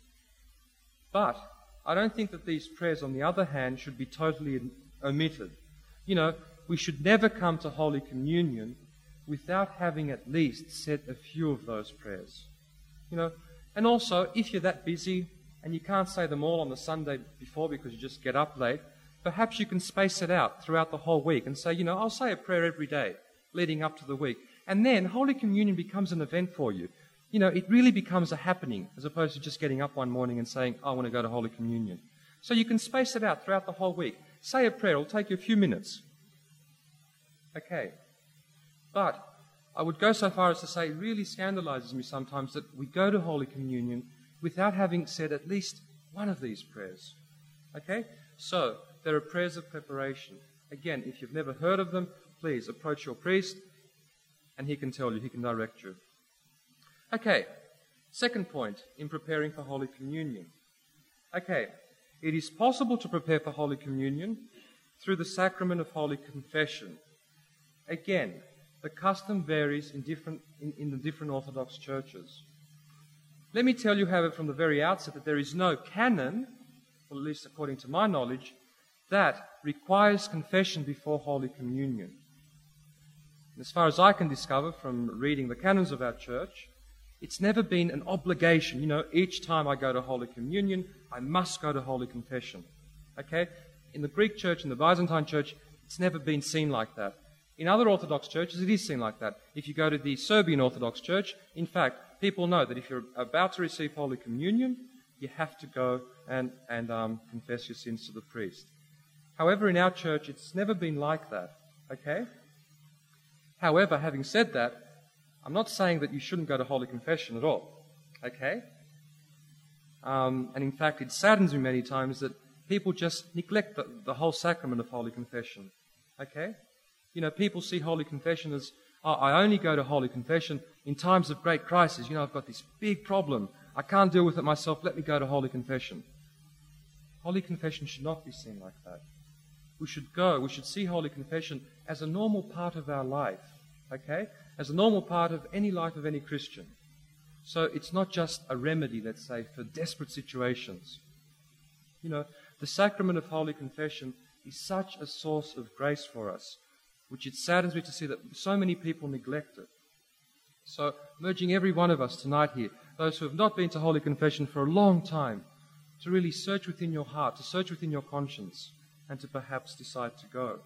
But I don't think that these prayers, on the other hand, should be totally omitted. You know, we should never come to Holy Communion without having at least said a few of those prayers. You know, and also, if you're that busy and you can't say them all on the Sunday before because you just get up late, perhaps you can space it out throughout the whole week and say, you know, I'll say a prayer every day leading up to the week. And then Holy Communion becomes an event for you. You know, it really becomes a happening as opposed to just getting up one morning and saying, I want to go to Holy Communion. So you can space it out throughout the whole week. Say a prayer. It'll take you a few minutes. Okay. But I would go so far as to say it really scandalizes me sometimes that we go to Holy Communion without having said at least one of these prayers. Okay? So, there are prayers of preparation. Again, if you've never heard of them, please approach your priest and he can tell you, he can direct you. Okay, second point in preparing for Holy Communion. Okay, it is possible to prepare for Holy Communion through the sacrament of Holy Confession. Again, the custom varies in, different, in, in the different Orthodox churches. Let me tell you, however, from the very outset that there is no canon, or at least according to my knowledge, that requires confession before Holy Communion. As far as I can discover from reading the canons of our church, it's never been an obligation. You know, each time I go to Holy Communion, I must go to Holy Confession. Okay? In the Greek church, in the Byzantine church, it's never been seen like that. In other Orthodox churches, it is seen like that. If you go to the Serbian Orthodox Church, in fact, people know that if you're about to receive Holy Communion, you have to go and, and um, confess your sins to the priest. However, in our church, it's never been like that. Okay? However, having said that, I'm not saying that you shouldn't go to Holy Confession at all. Okay? Um, and in fact, it saddens me many times that people just neglect the, the whole sacrament of Holy Confession. Okay? You know, people see Holy Confession as, oh, I only go to Holy Confession in times of great crisis. You know, I've got this big problem. I can't deal with it myself. Let me go to Holy Confession. Holy Confession should not be seen like that. We should go, we should see Holy Confession as a normal part of our life. Okay? As a normal part of any life of any Christian. So it's not just a remedy, let's say, for desperate situations. You know, the sacrament of Holy Confession is such a source of grace for us, which it saddens me to see that so many people neglect it. So, I'm urging every one of us tonight here, those who have not been to Holy Confession for a long time, to really search within your heart, to search within your conscience, and to perhaps decide to go.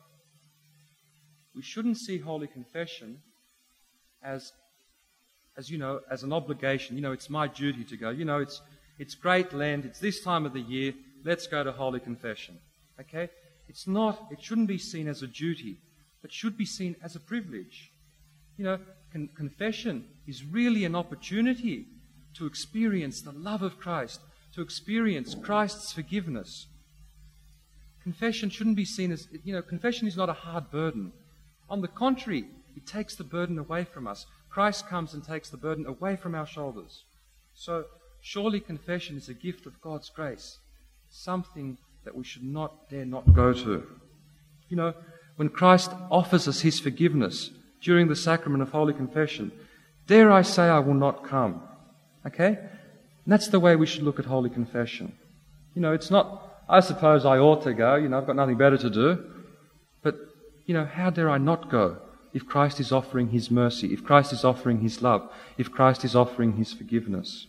We shouldn't see Holy Confession as, as you know, as an obligation. You know, it's my duty to go. You know, it's it's Great Lent, it's this time of the year, let's go to Holy Confession. Okay? It's not, it shouldn't be seen as a duty, but should be seen as a privilege. You know, con- confession is really an opportunity to experience the love of Christ, to experience Christ's forgiveness. Confession shouldn't be seen as, you know, confession is not a hard burden. On the contrary, it takes the burden away from us. Christ comes and takes the burden away from our shoulders. So, surely confession is a gift of God's grace, something that we should not dare not go to. You know, when Christ offers us his forgiveness during the sacrament of Holy Confession, dare I say I will not come. Okay? And that's the way we should look at Holy Confession. You know, it's not, I suppose I ought to go, you know, I've got nothing better to do. But, you know, how dare I not go if Christ is offering his mercy, if Christ is offering his love, if Christ is offering his forgiveness?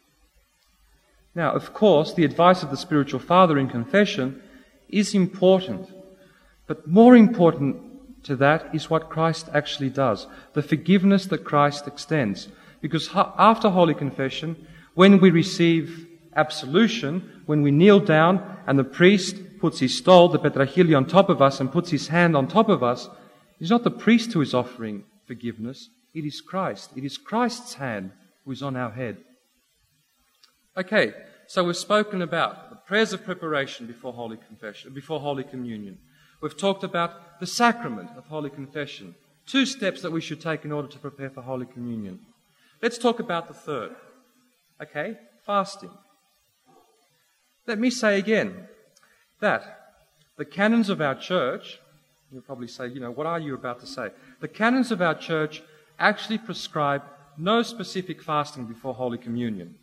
Now, of course, the advice of the spiritual father in confession is important. But more important to that is what Christ actually does, the forgiveness that Christ extends. Because after Holy Confession, when we receive absolution, when we kneel down and the priest puts his stole, the petrachili, on top of us and puts his hand on top of us, it's not the priest who is offering forgiveness, it is Christ. It is Christ's hand who is on our head. Okay, so we've spoken about the prayers of preparation before Holy Confession, before Holy Communion. We've talked about the sacrament of Holy Confession, two steps that we should take in order to prepare for Holy Communion. Let's talk about the third. Okay, fasting. Let me say again that the canons of our church, you'll probably say, you know, what are you about to say? The canons of our church actually prescribe no specific fasting before Holy Communion.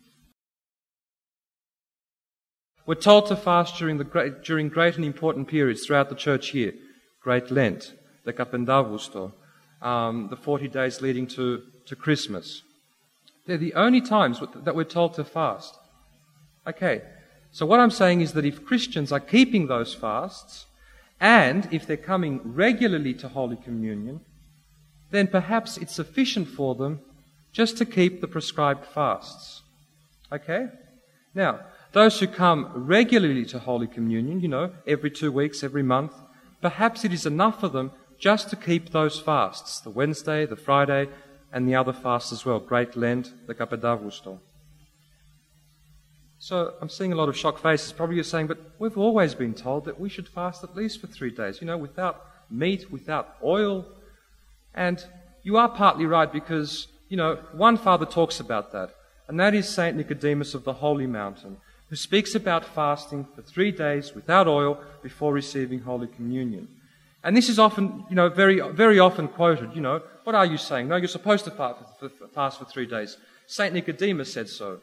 We're told to fast during the great, during great and important periods throughout the church here. Great Lent, the Dekapendavusto, um, the forty days leading to, to Christmas. They're the only times that we're told to fast. Okay, so what I'm saying is that if Christians are keeping those fasts, and if they're coming regularly to Holy Communion, then perhaps it's sufficient for them just to keep the prescribed fasts. Okay? Now, those who come regularly to Holy Communion, you know, every two weeks, every month, perhaps it is enough for them just to keep those fasts, the Wednesday, the Friday, and the other fasts as well, Great Lent, the Kapedavusto. So I'm seeing a lot of shocked faces. Probably you're saying, but we've always been told that we should fast at least for three days, you know, without meat, without oil. And you are partly right because, you know, one father talks about that, and that is Saint Nicodemus of the Holy Mountain, who speaks about fasting for three days without oil before receiving Holy Communion. And this is often, you know, very, very often quoted, you know, what are you saying? No, you're supposed to fast for, for, fast for three days. Saint Nicodemus said so.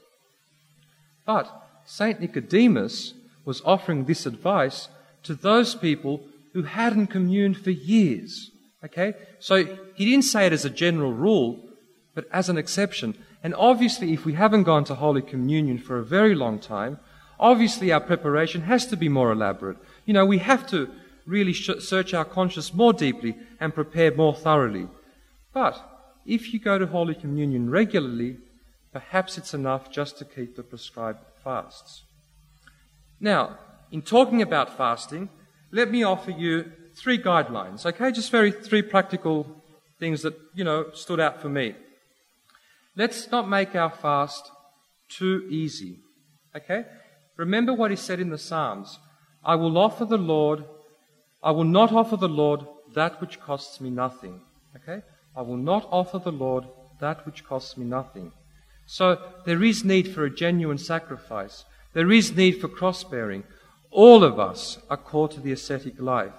But Saint Nicodemus was offering this advice to those people who hadn't communed for years. Okay? So he didn't say it as a general rule, but as an exception. And obviously, if we haven't gone to Holy Communion for a very long time, obviously our preparation has to be more elaborate. You know, we have to really search our conscience more deeply and prepare more thoroughly. But if you go to Holy Communion regularly, perhaps it's enough just to keep the prescribed fasts. Now, in talking about fasting, let me offer you three guidelines, okay? Just very three practical things that, you know, stood out for me. Let's not make our fast too easy, okay? Remember what is said in the Psalms. I will offer the Lord, I will not offer the Lord that which costs me nothing, okay? I will not offer the Lord that which costs me nothing. So there is need for a genuine sacrifice. There is need for cross-bearing. All of us are called to the ascetic life.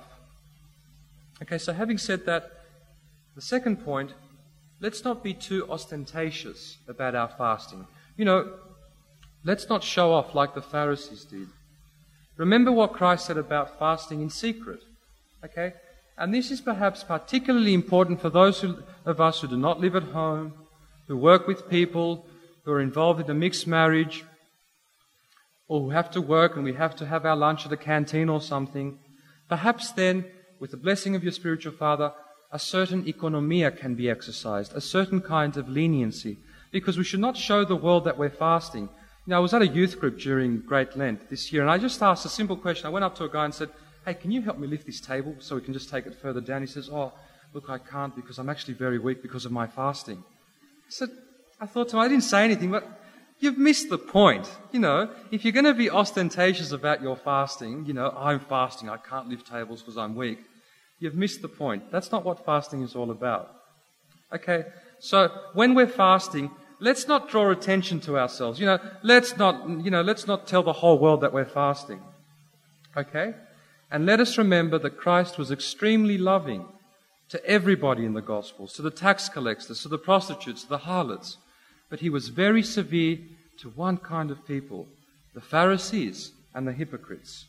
Okay, so having said that, the second point, let's not be too ostentatious about our fasting. You know, let's not show off like the Pharisees did. Remember what Christ said about fasting in secret. Okay? And this is perhaps particularly important for those who, of us who do not live at home, who work with people, who are involved in a mixed marriage, or who have to work and we have to have our lunch at a canteen or something. Perhaps then, with the blessing of your spiritual father, a certain economia can be exercised, a certain kind of leniency, because we should not show the world that we're fasting. You know, I was at a youth group during Great Lent this year, and I just asked a simple question. I went up to a guy and said, hey, can you help me lift this table so we can just take it further down? He says, oh, look, I can't because I'm actually very weak because of my fasting. I said, I thought to him, I didn't say anything, but you've missed the point. You know, if you're going to be ostentatious about your fasting, you know, I'm fasting, I can't lift tables because I'm weak, you've missed the point. That's not what fasting is all about. Okay, so when we're fasting, let's not draw attention to ourselves. You know, let's not, you know, let's not tell the whole world that we're fasting. Okay? And let us remember that Christ was extremely loving to everybody in the Gospels, to the tax collectors, to the prostitutes, to the harlots. But he was very severe to one kind of people, the Pharisees and the hypocrites.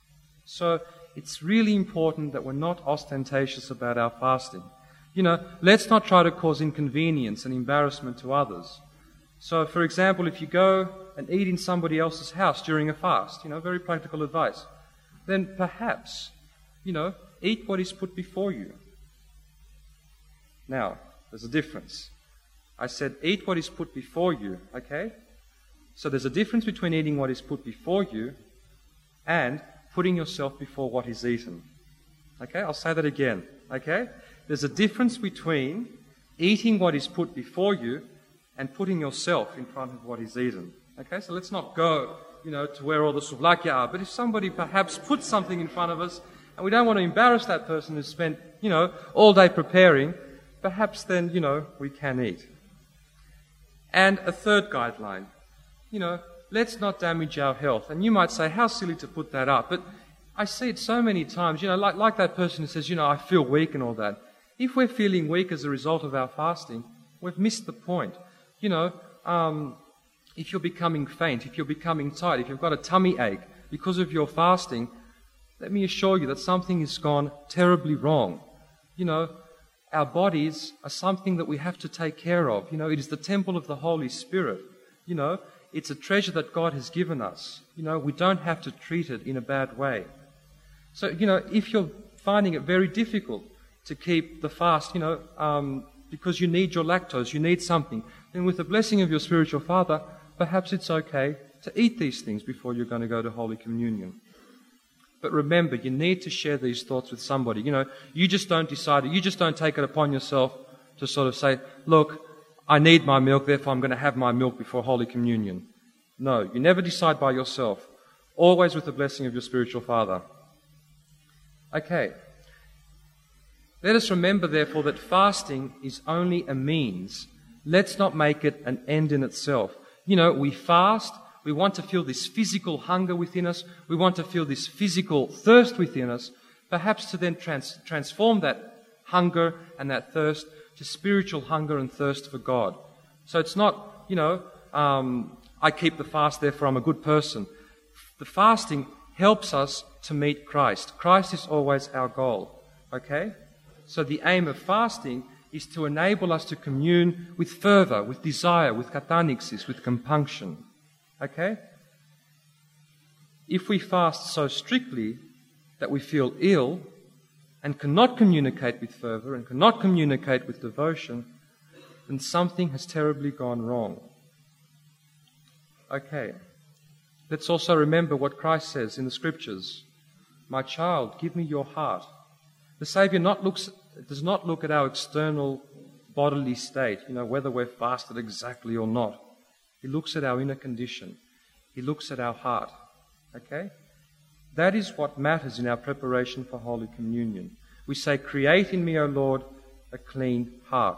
So it's really important that we're not ostentatious about our fasting. You know, let's not try to cause inconvenience and embarrassment to others. So, for example, if you go and eat in somebody else's house during a fast, you know, very practical advice, then perhaps, you know, eat what is put before you. Now, there's a difference. I said eat what is put before you, okay? So there's a difference between eating what is put before you and putting yourself before what is eaten. Okay, I'll say that again, okay? There's a difference between eating what is put before you and putting yourself in front of what is eaten. Okay, so let's not go, you know, to where all the souvlaki are, but if somebody perhaps puts something in front of us and we don't want to embarrass that person who's spent, you know, all day preparing, perhaps then, you know, we can eat. And a third guideline, you know, let's not damage our health. And you might say, how silly to put that up. But I see it so many times, you know, like, like that person who says, you know, I feel weak and all that. If we're feeling weak as a result of our fasting, we've missed the point. You know, um, if you're becoming faint, if you're becoming tired, if you've got a tummy ache because of your fasting, let me assure you that something has gone terribly wrong. You know, our bodies are something that we have to take care of. You know, it is the temple of the Holy Spirit. You know, it's a treasure that God has given us. You know, we don't have to treat it in a bad way. So, you know, if you're finding it very difficult to keep the fast, you know, um, because you need your lactose, you need something, then with the blessing of your spiritual father, perhaps it's okay to eat these things before you're going to go to Holy Communion. But remember, you need to share these thoughts with somebody. You know, you just don't decide it. You just don't take it upon yourself to sort of say, look, I need my milk, therefore I'm going to have my milk before Holy Communion. No, you never decide by yourself. Always with the blessing of your spiritual father. Okay. Let us remember, therefore, that fasting is only a means. Let's not make it an end in itself. You know, we fast. We want to feel this physical hunger within us. We want to feel this physical thirst within us. Perhaps to then trans- transform that hunger and that thirst to spiritual hunger and thirst for God. So it's not, you know, um, I keep the fast, therefore I'm a good person. The fasting helps us to meet Christ. Christ is always our goal. Okay? So the aim of fasting is to enable us to commune with fervor, with desire, with katanixis, with compunction. Okay? If we fast so strictly that we feel ill and cannot communicate with fervor and cannot communicate with devotion, then something has terribly gone wrong. Okay. Let's also remember what Christ says in the Scriptures. My child, give me your heart. The Saviour not looks, does not look at our external bodily state, you know, whether we're fasted exactly or not. He looks at our inner condition. He looks at our heart. Okay? That is what matters in our preparation for Holy Communion. We say, create in me, O Lord, a clean heart.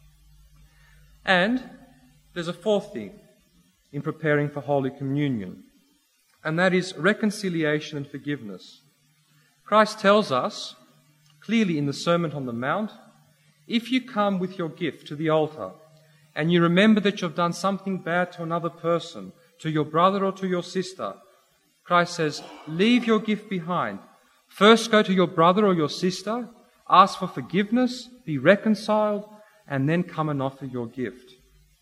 And there's a fourth thing in preparing for Holy Communion, and that is reconciliation and forgiveness. Christ tells us clearly in the Sermon on the Mount, if you come with your gift to the altar and you remember that you've done something bad to another person, to your brother or to your sister, Christ says, leave your gift behind. First go to your brother or your sister, ask for forgiveness, be reconciled, and then come and offer your gift.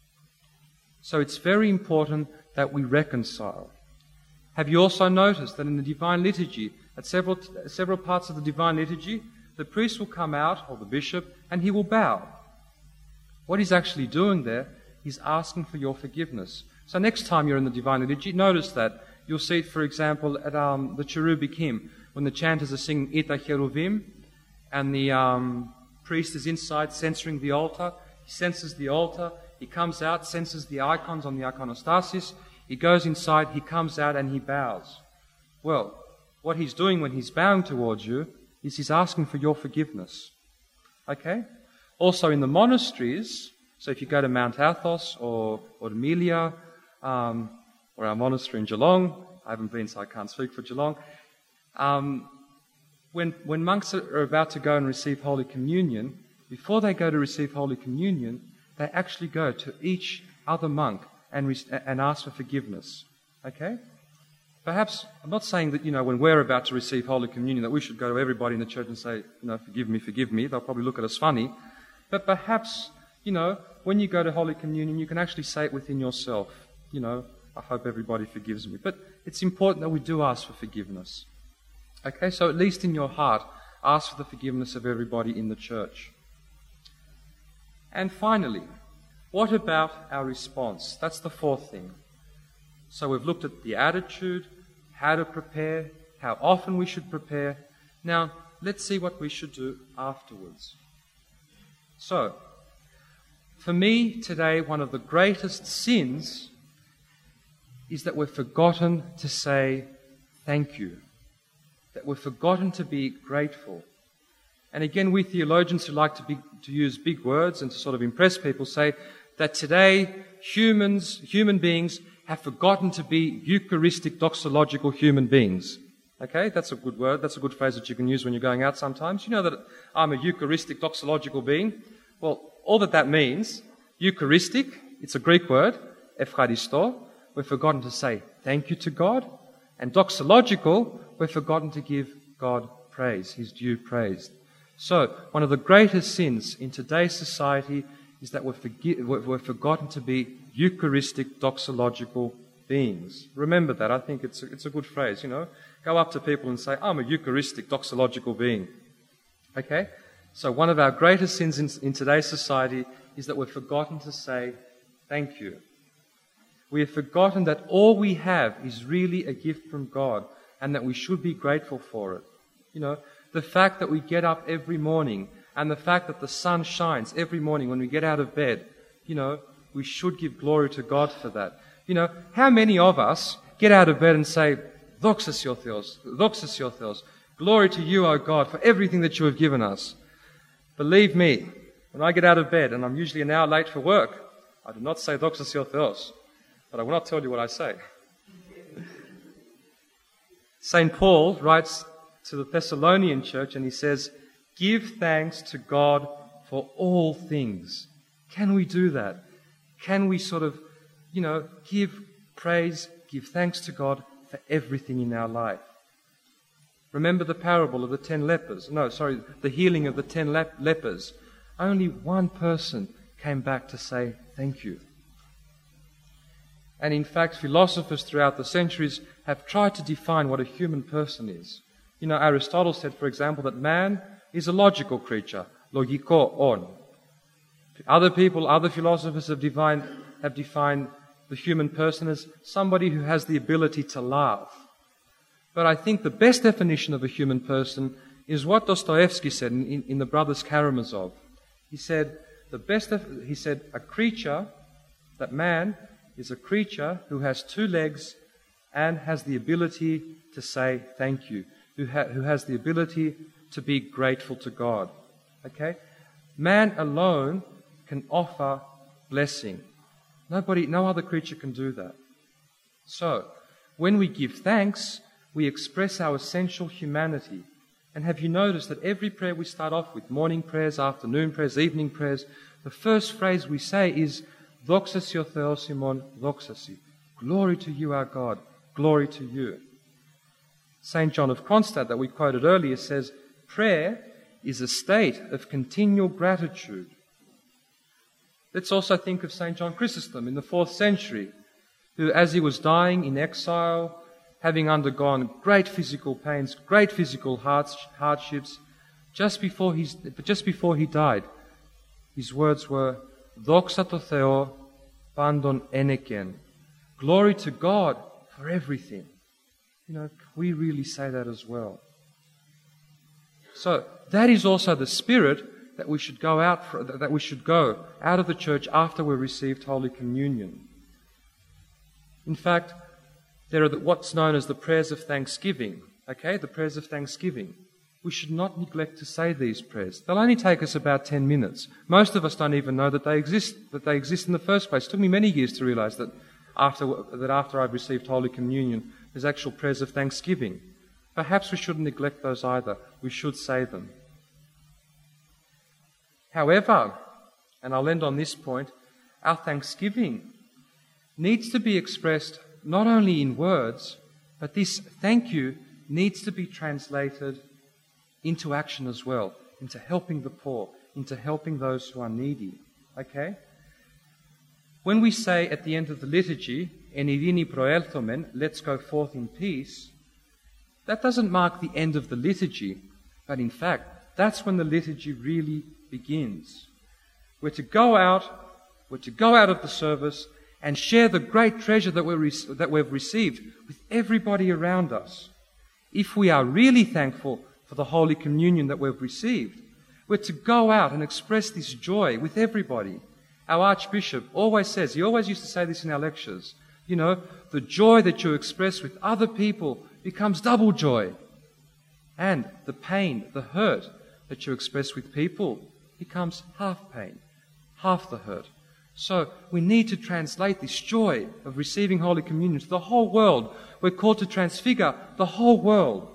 So it's very important that we reconcile. Have you also noticed that in the Divine Liturgy, at several, several parts of the Divine Liturgy, the priest will come out, or the bishop, and he will bow. What he's actually doing there, he's asking for your forgiveness. So next time you're in the Divine Liturgy, notice that. You'll see it, for example, at um, the cherubic hymn, when the chanters are singing Ita Cheruvim, and the um, priest is inside censoring the altar. He censors the altar. He comes out, censors the icons on the iconostasis. He goes inside, he comes out, and he bows. Well, what he's doing when he's bowing towards you is he's asking for your forgiveness. Okay? Also in the monasteries, so if you go to Mount Athos or, or Amelia, um, or our monastery in Geelong, I haven't been so I can't speak for Geelong, um, when, when monks are about to go and receive Holy Communion, before they go to receive Holy Communion, they actually go to each other monk and, re- and ask for forgiveness. Okay? Perhaps, I'm not saying that, you know, when we're about to receive Holy Communion that we should go to everybody in the church and say, you know, forgive me, forgive me. They'll probably look at us funny. But perhaps, you know, when you go to Holy Communion, you can actually say it within yourself. You know, I hope everybody forgives me. But it's important that we do ask for forgiveness. Okay, so at least in your heart, ask for the forgiveness of everybody in the church. And finally, what about our response? That's the fourth thing. So we've looked at the attitude, how to prepare, how often we should prepare. Now, let's see what we should do afterwards. So, for me today, one of the greatest sins is that we've forgotten to say thank you, that we've forgotten to be grateful. And again, we theologians who like to, be, to use big words and to sort of impress people say that today humans, human beings have forgotten to be Eucharistic, doxological human beings. Okay, that's a good word. That's a good phrase that you can use when you're going out sometimes. You know that I'm a Eucharistic, doxological being. Well, all that that means, Eucharistic, it's a Greek word, Eucharisto. We've forgotten to say thank you to God. And doxological, we've forgotten to give God praise, His due praise. So, one of the greatest sins in today's society is that we've, forget, we've forgotten to be Eucharistic, doxological beings. Remember that. I think it's a, it's a good phrase, you know. Go up to people and say, I'm a Eucharistic, doxological being. Okay? So one of our greatest sins in, in today's society is that we've forgotten to say thank you. We have forgotten that all we have is really a gift from God and that we should be grateful for it. You know, the fact that we get up every morning and the fact that the sun shines every morning when we get out of bed, you know, we should give glory to God for that. You know, how many of us get out of bed and say, Doxa Sio Theos, Doxa Sio Theos, glory to you, O God, for everything that you have given us. Believe me, when I get out of bed, and I'm usually an hour late for work, I do not say Doxa Sio Theos, but I will not tell you what I say. Saint Paul writes to the Thessalonian church and he says, give thanks to God for all things. Can we do that? Can we sort of, you know, give praise, give thanks to God for everything in our life? Remember the parable of the ten lepers. No, sorry, the healing of the ten lep- lepers. Only one person came back to say thank you. And in fact, philosophers throughout the centuries have tried to define what a human person is. You know, Aristotle said, for example, that man is a logical creature, logiko on. Other people, other philosophers have defined, have defined the human person as somebody who has the ability to laugh. But I think the best definition of a human person is what Dostoevsky said in, in, in The Brothers Karamazov. He said, the best def- he said, a creature, that man is a creature who has two legs and has the ability to say thank you, who, ha- who has the ability to be grateful to God. Okay? Man alone can offer blessing. Nobody, no other creature can do that. So, when we give thanks, we express our essential humanity. And have you noticed that every prayer we start off with, morning prayers, afternoon prayers, evening prayers, the first phrase we say is, Doxa Sio Theos Simon, Doxa Si. Glory to you, our God. Glory to you. Saint John of Kronstadt, that we quoted earlier, says, prayer is a state of continual gratitude. Let's also think of Saint John Chrysostom in the fourth century, who, as he was dying in exile, having undergone great physical pains, great physical hardships, just before, he's, just before he died, his words were, Doxa to Theo, pandon eneken. Glory to God for everything. You know, we really say that as well. So, that is also the spirit that we should go out for, that we should go out of the church after we received Holy Communion. In fact, there are the, what's known as the prayers of thanksgiving. Okay, the prayers of thanksgiving. We should not neglect to say these prayers. They'll only take us about ten minutes. Most of us don't even know that they exist, that they exist in the first place. It took me many years to realize that after, that after I've received Holy Communion, there's actual prayers of thanksgiving. Perhaps we shouldn't neglect those either. We should say them. However, and I'll end on this point, our thanksgiving needs to be expressed not only in words, but this thank you needs to be translated into action as well, into helping the poor, into helping those who are needy. Okay? When we say at the end of the liturgy, Enidini proelthomen, let's go forth in peace, that doesn't mark the end of the liturgy, but in fact, that's when the liturgy really begins. We're to go out, we're to go out of the service and share the great treasure that, we're, that we've received with everybody around us. If we are really thankful for the Holy Communion that we've received, we're to go out and express this joy with everybody. Our Archbishop always says, he always used to say this in our lectures, you know, the joy that you express with other people becomes double joy. And the pain, the hurt that you express with people becomes half pain, half the hurt. So we need to translate this joy of receiving Holy Communion to the whole world. We're called to transfigure the whole world.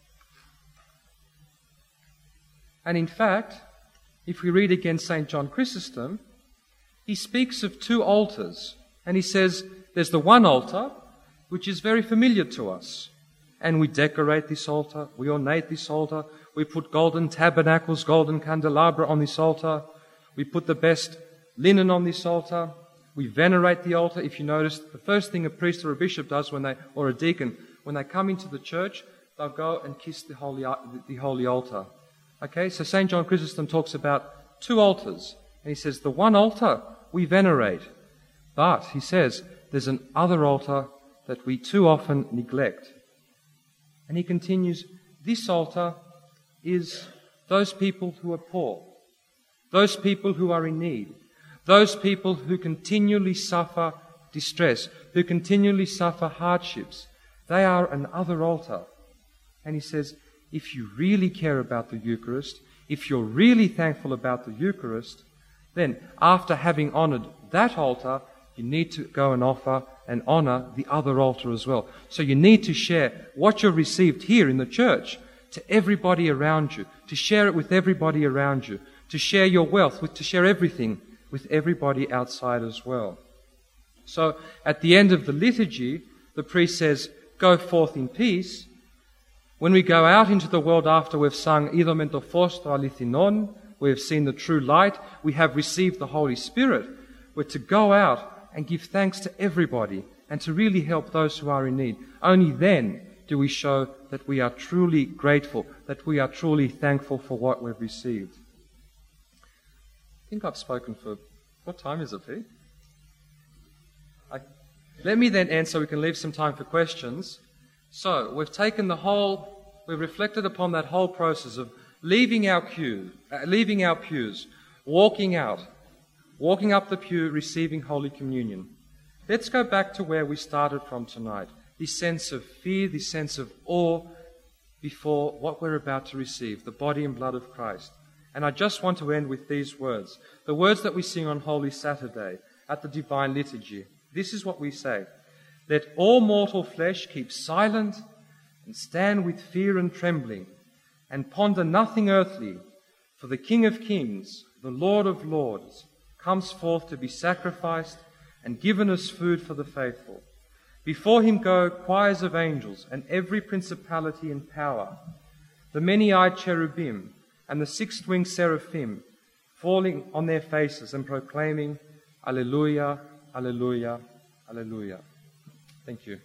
And in fact, if we read again Saint John Chrysostom, he speaks of two altars. And he says, there's the one altar, which is very familiar to us. And we decorate this altar, we ornate this altar, we put golden tabernacles, golden candelabra on this altar, we put the best linen on this altar, we venerate the altar. If you notice, the first thing a priest or a bishop does when they, or a deacon, when they come into the church, they'll go and kiss the holy, the holy altar. Okay, so Saint John Chrysostom talks about two altars. And he says, the one altar we venerate. But, he says, there's an other altar that we too often neglect. And he continues, this altar is those people who are poor, those people who are in need, those people who continually suffer distress, who continually suffer hardships. They are an other altar. And he says, if you really care about the Eucharist, if you're really thankful about the Eucharist, then after having honoured that altar, you need to go and offer and honour the other altar as well. So you need to share what you've received here in the church to everybody around you, to share it with everybody around you, to share your wealth, with, to share everything with everybody outside as well. So at the end of the liturgy, the priest says, go forth in peace. When we go out into the world after we've sung Idom phos to alithinon, we have seen the true light, we have received the Holy Spirit, we're to go out and give thanks to everybody and to really help those who are in need. Only then do we show that we are truly grateful, that we are truly thankful for what we've received. I think I've spoken for... What time is it, Pete? I, let me then end so we can leave some time for questions. So, we've taken the whole... We've reflected upon that whole process of leaving our pew, uh, leaving our pews, walking out, walking up the pew, receiving Holy Communion. Let's go back to where we started from tonight. This sense of fear, this sense of awe before what we're about to receive, the body and blood of Christ. And I just want to end with these words, the words that we sing on Holy Saturday at the Divine Liturgy. This is what we say: let all mortal flesh keep silent and stand with fear and trembling, and ponder nothing earthly, for the King of Kings, the Lord of Lords, comes forth to be sacrificed and given as food for the faithful. Before him go choirs of angels and every principality and power, the many-eyed cherubim and the six-winged seraphim, falling on their faces and proclaiming, Alleluia, Alleluia, Alleluia. Thank you.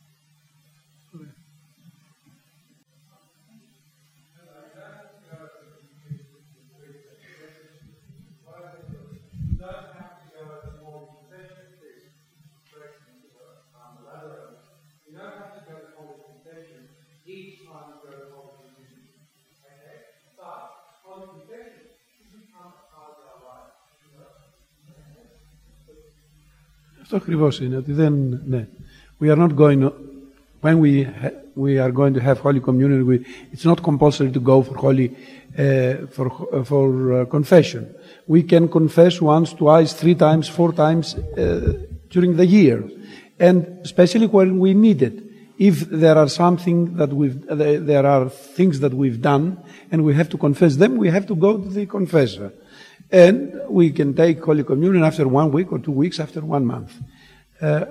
Αυτό ακριβώς είναι, ότι δεν, ναι. We are not going, when we, ha, we are going to have Holy Communion, we, it's not compulsory to go for Holy, uh, for, uh, for uh, confession. We can confess once, twice, three times, four times uh, during the year. And especially when we need it. If there are something that we've, uh, there are things that we've done and we have to confess them, we have to go to the confessor. And we can take Holy Communion after one week or two weeks, after one month. Uh,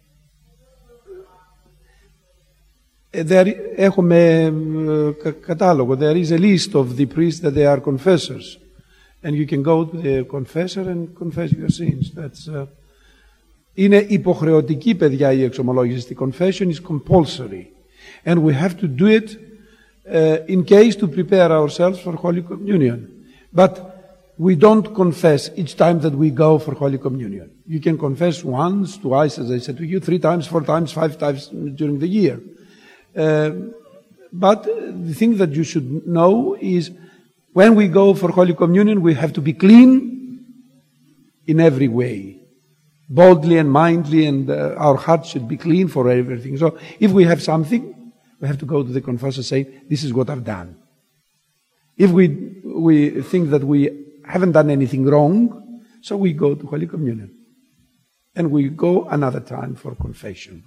there, έχουμε uh, κατάλογο. There is a list of the priests that they are confessors. And you can go to the confessor and confess your sins. That's, uh, είναι υποχρεωτική, παιδιά, η εξομολόγηση. The confession is compulsory. And we have to do it uh, in case to prepare ourselves for Holy Communion. But we don't confess each time that we go for Holy Communion. You can confess once, twice, as I said to you, three times, four times, five times during the year. Uh, but the thing that you should know is when we go for Holy Communion, we have to be clean in every way. Bodily and mindly, and uh, our heart should be clean for everything. So if we have something, we have to go to the confessor and say, this is what I've done. If we, we think that we haven't done anything wrong, so we go to Holy Communion. And we go another time for confession.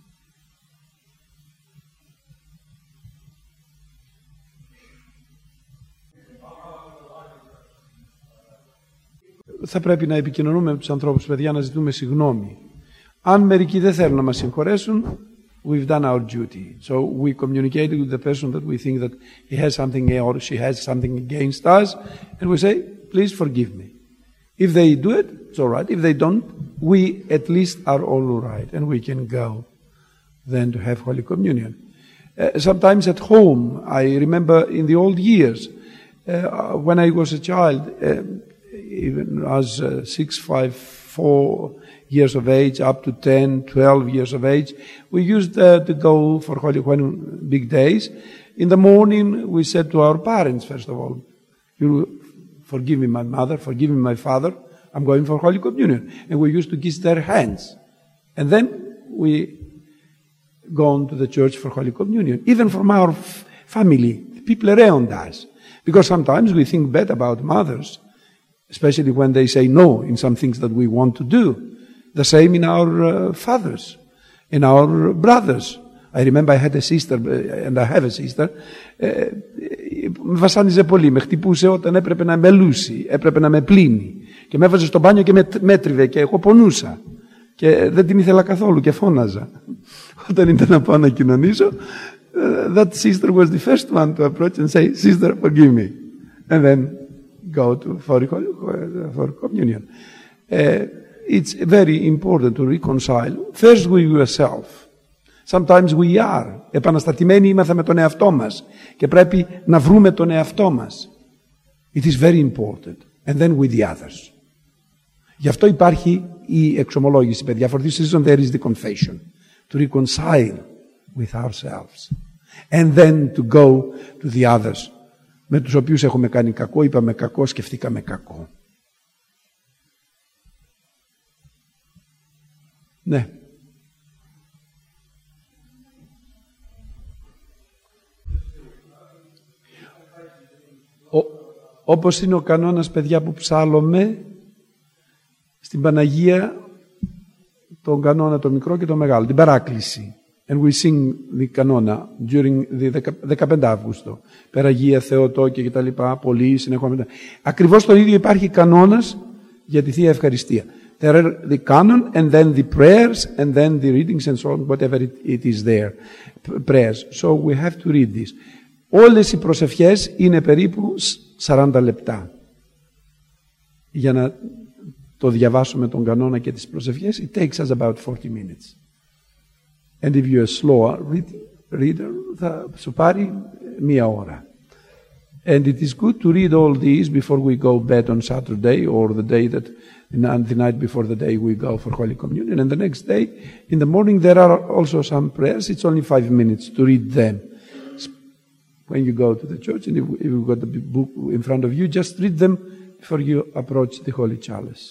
Θα πρέπει να επικοινωνούμε με τους ανθρώπους, παιδιά, να ζητούμε συγγνώμη. Αν μερικοί δεν θέλουν να μας συγχωρέσουν, we've done our duty. So we communicate with the person that we think that he has something or she has something against us, and we say, please forgive me. If they do it, it's all right. If they don't, we at least are all right, and we can go then to have Holy Communion. Uh, sometimes at home, I remember in the old years, uh, when I was a child, uh, even as uh, six, five, four years of age, up to ten, twelve years of age, we used uh, to go for Holy Communion big days. In the morning, we said to our parents, first of all, you forgive me, my mother, forgive me, my father, I'm going for Holy Communion. And we used to kiss their hands. And then we go on to the church for Holy Communion, even from our f- family, people around us. Because sometimes we think bad about mothers, especially when they say no in some things that we want to do. The same in our uh, fathers, in our brothers. I remember I had a sister, and I have a sister, με βασάνιζε πολύ, με χτυπούσε όταν έπρεπε να με λούσει, έπρεπε να με πλύνει. Και με έβαζε στο μπάνιο και με μέτριβε και εγώ πονούσα. Και δεν την ήθελα καθόλου και φώναζα. Όταν ήταν να πάω να κοινωνήσω, that sister was the first one to approach and say, sister, forgive me. And then go to for, for communion. Uh, it's very important to reconcile. First with yourself. Sometimes we are. Επαναστατημένοι είμαστε με τον εαυτό μας. Και πρέπει να βρούμε τον εαυτό μας. It is very important. And then with the others. Γι' αυτό υπάρχει η εξομολόγηση, παιδιά. For this reason there is the confession. To reconcile with ourselves. And then to go to the others. Με τους οποίους έχουμε κάνει κακό, είπαμε κακό, σκεφτήκαμε κακό. Ναι. Ο, όπως είναι ο κανόνας, παιδιά, που ψάλλουμε στην Παναγία, τον κανόνα το μικρό και το μεγάλο, την παράκληση. And we sing the κανόνα during the δεκαπέντε Αύγουστο. Περαγία, Θεοτόκια και τα λοιπά, πολύ συνεχόμενα. Ακριβώς το ίδιο υπάρχει κανόνας για τη Θεία Ευχαριστία. There are the canon and then the prayers and then the readings and so on, whatever it, it is there. Prayers. So we have to read this. Όλες οι προσευχές είναι περίπου σαράντα λεπτά. Για να το διαβάσουμε τον κανόνα και τις προσευχές, it takes us about forty minutes. And if you're a slower reader, θα σου πάρει μία ώρα. And it is good to read all these before we go bed on Saturday or the day that, the night before the day we go for Holy Communion. And the next day, in the morning, there are also some prayers. It's only five minutes to read them. When you go to the church and if you've got the book in front of you, just read them before you approach the Holy Chalice.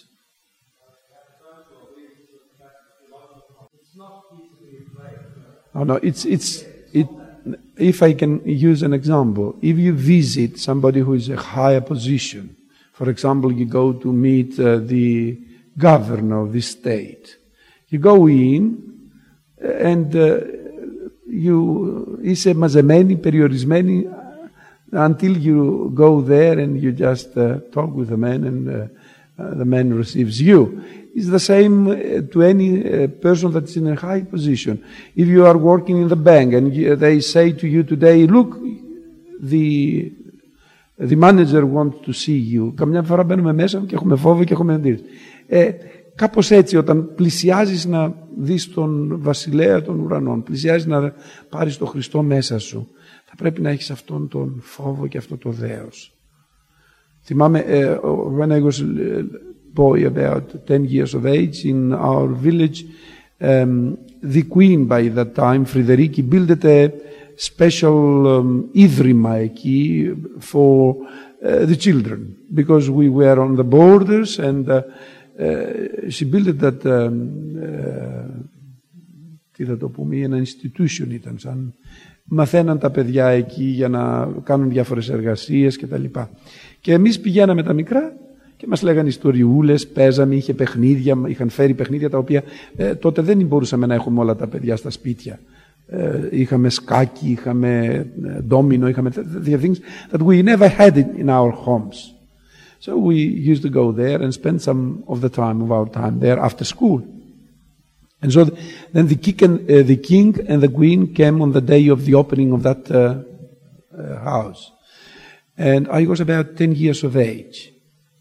Oh, no, it's, it's, it, if I can use an example, if you visit somebody who is a higher position, for example, you go to meet uh, the governor of the state, you go in and uh, you, είσαι μαζεμένοι, περιορισμένοι, until you go there and you just uh, talk with the man and uh, uh, the man receives you. It's the same to any uh, person that's in a high position. If you are working in the bank and you, they say to you today, look, the, the manager wants to see you. Καμιά φορά μπαίνουμε μέσα και έχουμε φόβο και έχουμε αντίρρηση. Ε, κάπως έτσι, όταν πλησιάζεις να δεις τον βασιλέα των ουρανών, πλησιάζεις να πάρεις τον Χριστό μέσα σου, θα πρέπει να έχεις αυτόν τον φόβο και αυτό το δέος. Θυμάμαι, uh, when I was uh, boy about ten years of age in our village, um, the queen by that time, Frideriki, built a special um, ίδρυμα εκεί for uh, the children because we were on the borders and uh, uh, she built that um, uh, τι θα το πούμε, ένα institution ήταν, σαν μαθαίναν τα παιδιά εκεί για να κάνουν διάφορες εργασίες και τα λοιπά. Και εμείς πηγαίναμε τα μικρά και μας λέγανε ιστοριούλες, παίζαμε, είχε παιχνίδια, είχαν φέρει παιχνίδια τα οποία ε, τότε δεν μπορούσαμε να έχουμε όλα τα παιδιά στα σπίτια. Ε, είχαμε σκάκι, είχαμε ε, ντόμινο, είχαμε the things that we never had in our homes. So we used to go there and spend some of the time of our time there after school. And so then the king and, uh, the king and the queen came on the day of the opening of that uh, uh, house. And I was about ten years of age.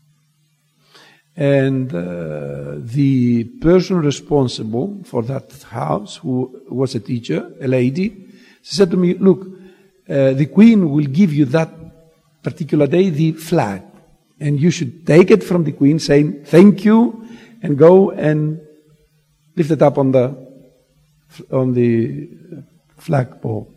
And uh, the person responsible for that house, who was a teacher, a lady, she said to me, look, uh, the queen will give you that particular day the flag. And you should take it from the queen saying, thank you, and go and lift it up on the, on the flagpole.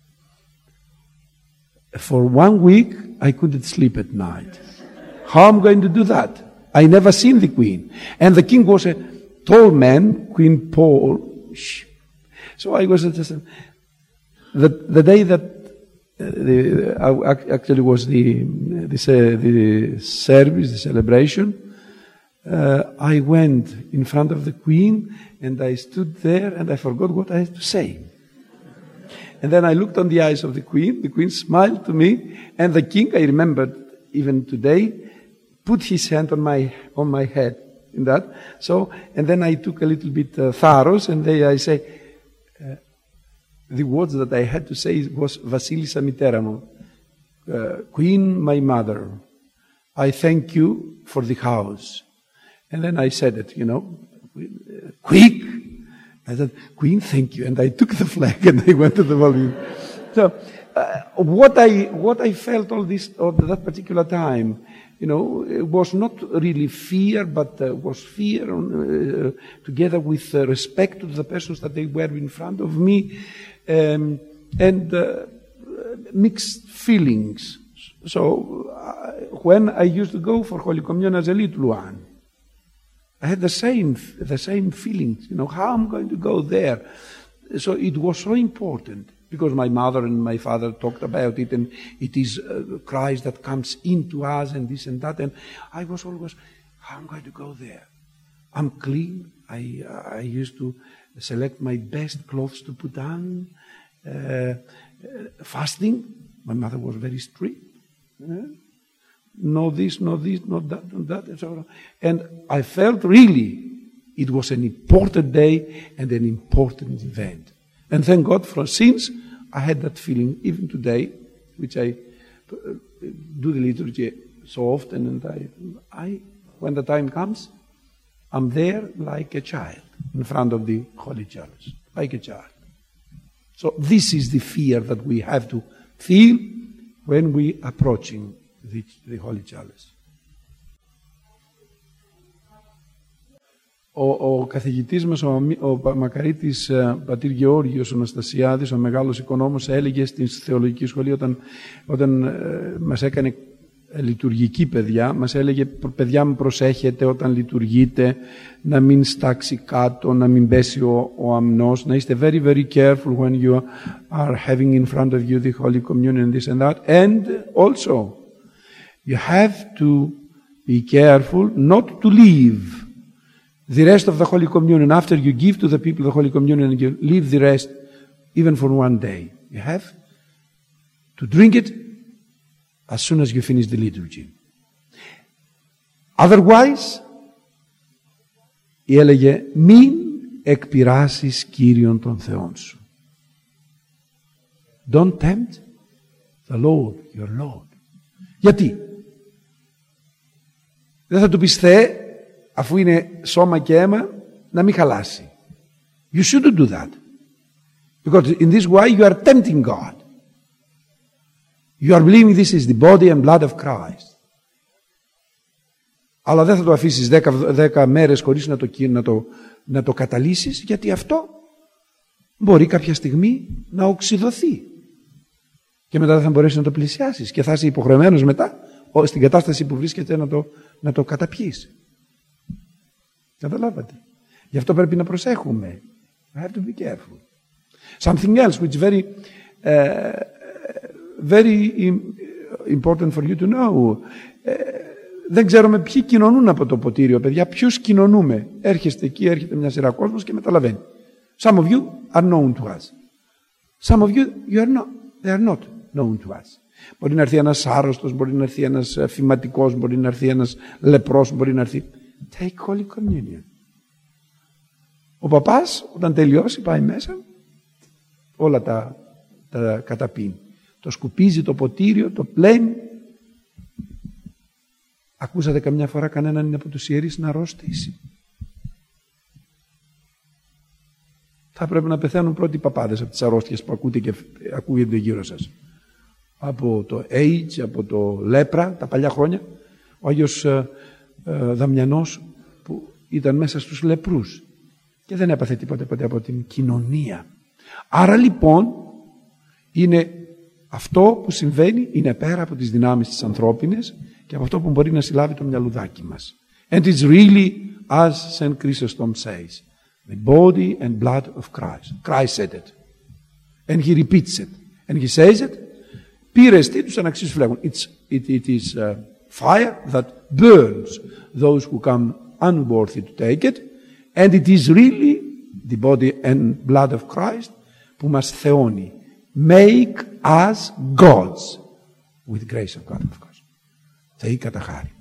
For one week, I couldn't sleep at night. How am I going to do that? I never seen the queen. And the king was a tall man, Queen Paul. So I was just the the day that uh, the, uh, actually was the the, uh, the service, the celebration. Uh, I went in front of the Queen and I stood there and I forgot what I had to say. And then I looked on the eyes of the Queen. The Queen smiled to me, and the King, I remembered even today, put his hand on my on my head in that. So, and then I took a little bit uh, Tharos, and they, I say, uh, the words that I had to say was Vasilisa Mitera μου, uh, Queen, my mother, I thank you for the house. And then I said it, you know, quick. I said, Queen, thank you. And I took the flag and I went to the volume. So, uh, what I what I felt all this all that particular time, you know, it was not really fear, but uh, was fear on, uh, together with uh, respect to the persons that they were in front of me, um, and uh, mixed feelings. So, uh, when I used to go for Holy Communion as a little one, I had the same, the same feelings, you know, how I'm going to go there. So it was so important because my mother and my father talked about it, and it is uh, Christ that comes into us and this and that. And I was always, how I'm going to go there. I'm clean. I, uh, I used to select my best clothes to put on. Uh, uh, fasting. My mother was very strict. Uh, No this, no this, no that, no that, and so on. And I felt really it was an important day and an important event. And thank God for since I had that feeling even today, which I do the liturgy so often, and I, I when the time comes, I'm there like a child in front of the Holy Chalice, like a child. So this is the fear that we have to feel when we approaching The, the Holy Chalice. Ο, ο καθηγητής μας, ο, ο μακαρίτης πατήρ Γεώργιος Αναστασιάδης, ο μεγάλος οικονόμος, έλεγε στην θεολογική σχολή όταν, όταν ε, μας έκανε λειτουργική παιδιά, μας έλεγε, παιδιά μου προσέχετε όταν λειτουργείτε, να μην στάξει κάτω, να μην πέσει ο, ο αμνός, να είστε very very careful when you are having in front of you the Holy Communion and this and that. And also you have to be careful not to leave the rest of the Holy Communion after you give to the people the Holy Communion, and you leave the rest even for one day. You have to drink it as soon as you finish the liturgy. Otherwise, έλεγε, μην εκπειράσεις Κύριον τον Θεόν σου. Don't tempt the Lord, your Lord. Γιατί? Δεν θα του πεις Θεέ, αφού είναι σώμα και αίμα, να μην χαλάσει. You shouldn't do that. Because in this way you are tempting God. You are believing this is the body and blood of Christ. Αλλά δεν θα το αφήσεις δέκα, δέκα μέρες χωρίς να το, να, το, να το καταλύσεις, γιατί αυτό μπορεί κάποια στιγμή να οξυδωθεί. Και μετά δεν θα μπορέσεις να το πλησιάσεις και θα είσαι υποχρεωμένος μετά στην κατάσταση που βρίσκεται να το, να το καταπιείς. Καταλάβατε. Γι' αυτό πρέπει να προσέχουμε. I have to be careful. Something else which is very, uh, very important for you to know. Uh, δεν ξέρουμε ποιοι κοινωνούν από το ποτήριο, παιδιά. Ποιους κοινωνούμε. Έρχεστε εκεί, έρχεται μια σειρά κόσμος και μεταλαβαίνει. Some of you are known to us. Some of you, you are not. They are not known to us. Μπορεί να έρθει ένας άρρωστος, μπορεί να έρθει ένας φυματικός, μπορεί να έρθει ένας λεπρός, μπορεί να έρθει. Take Holy Communion. Ο παπάς όταν τελειώσει πάει μέσα, όλα τα, τα καταπίνει. Το σκουπίζει το ποτήριο, το πλένει. Ακούσατε καμιά φορά κανέναν από τους ιερείς να αρρωστήσει? Θα πρέπει να πεθαίνουν πρώτοι οι παπάδες από τις αρρώστιες που ακούτε και ακούγεται γύρω σας. Από το AIDS, από το λέπρα, τα παλιά χρόνια. Ο Άγιος ε, ε, Δαμιανός που ήταν μέσα στους λεπρούς και δεν έπαθε τίποτε ποτέ από την κοινωνία. Άρα λοιπόν είναι αυτό που συμβαίνει, είναι πέρα από τις δυνάμεις της ανθρώπινες και από αυτό που μπορεί να συλλάβει το μυαλουδάκι μας. And it's really, as Saint Chrysostom says, the body and blood of Christ. Christ said it. And he repeats it. And he says it. Πήρες τι τους αναξίους φλέγουν. It's, it, it is uh, fire that burns those who come unworthy to take it. And it is really the body and blood of Christ που μας θεώνει. Make us gods with grace of God, of course. Θεοί κατά χάρη.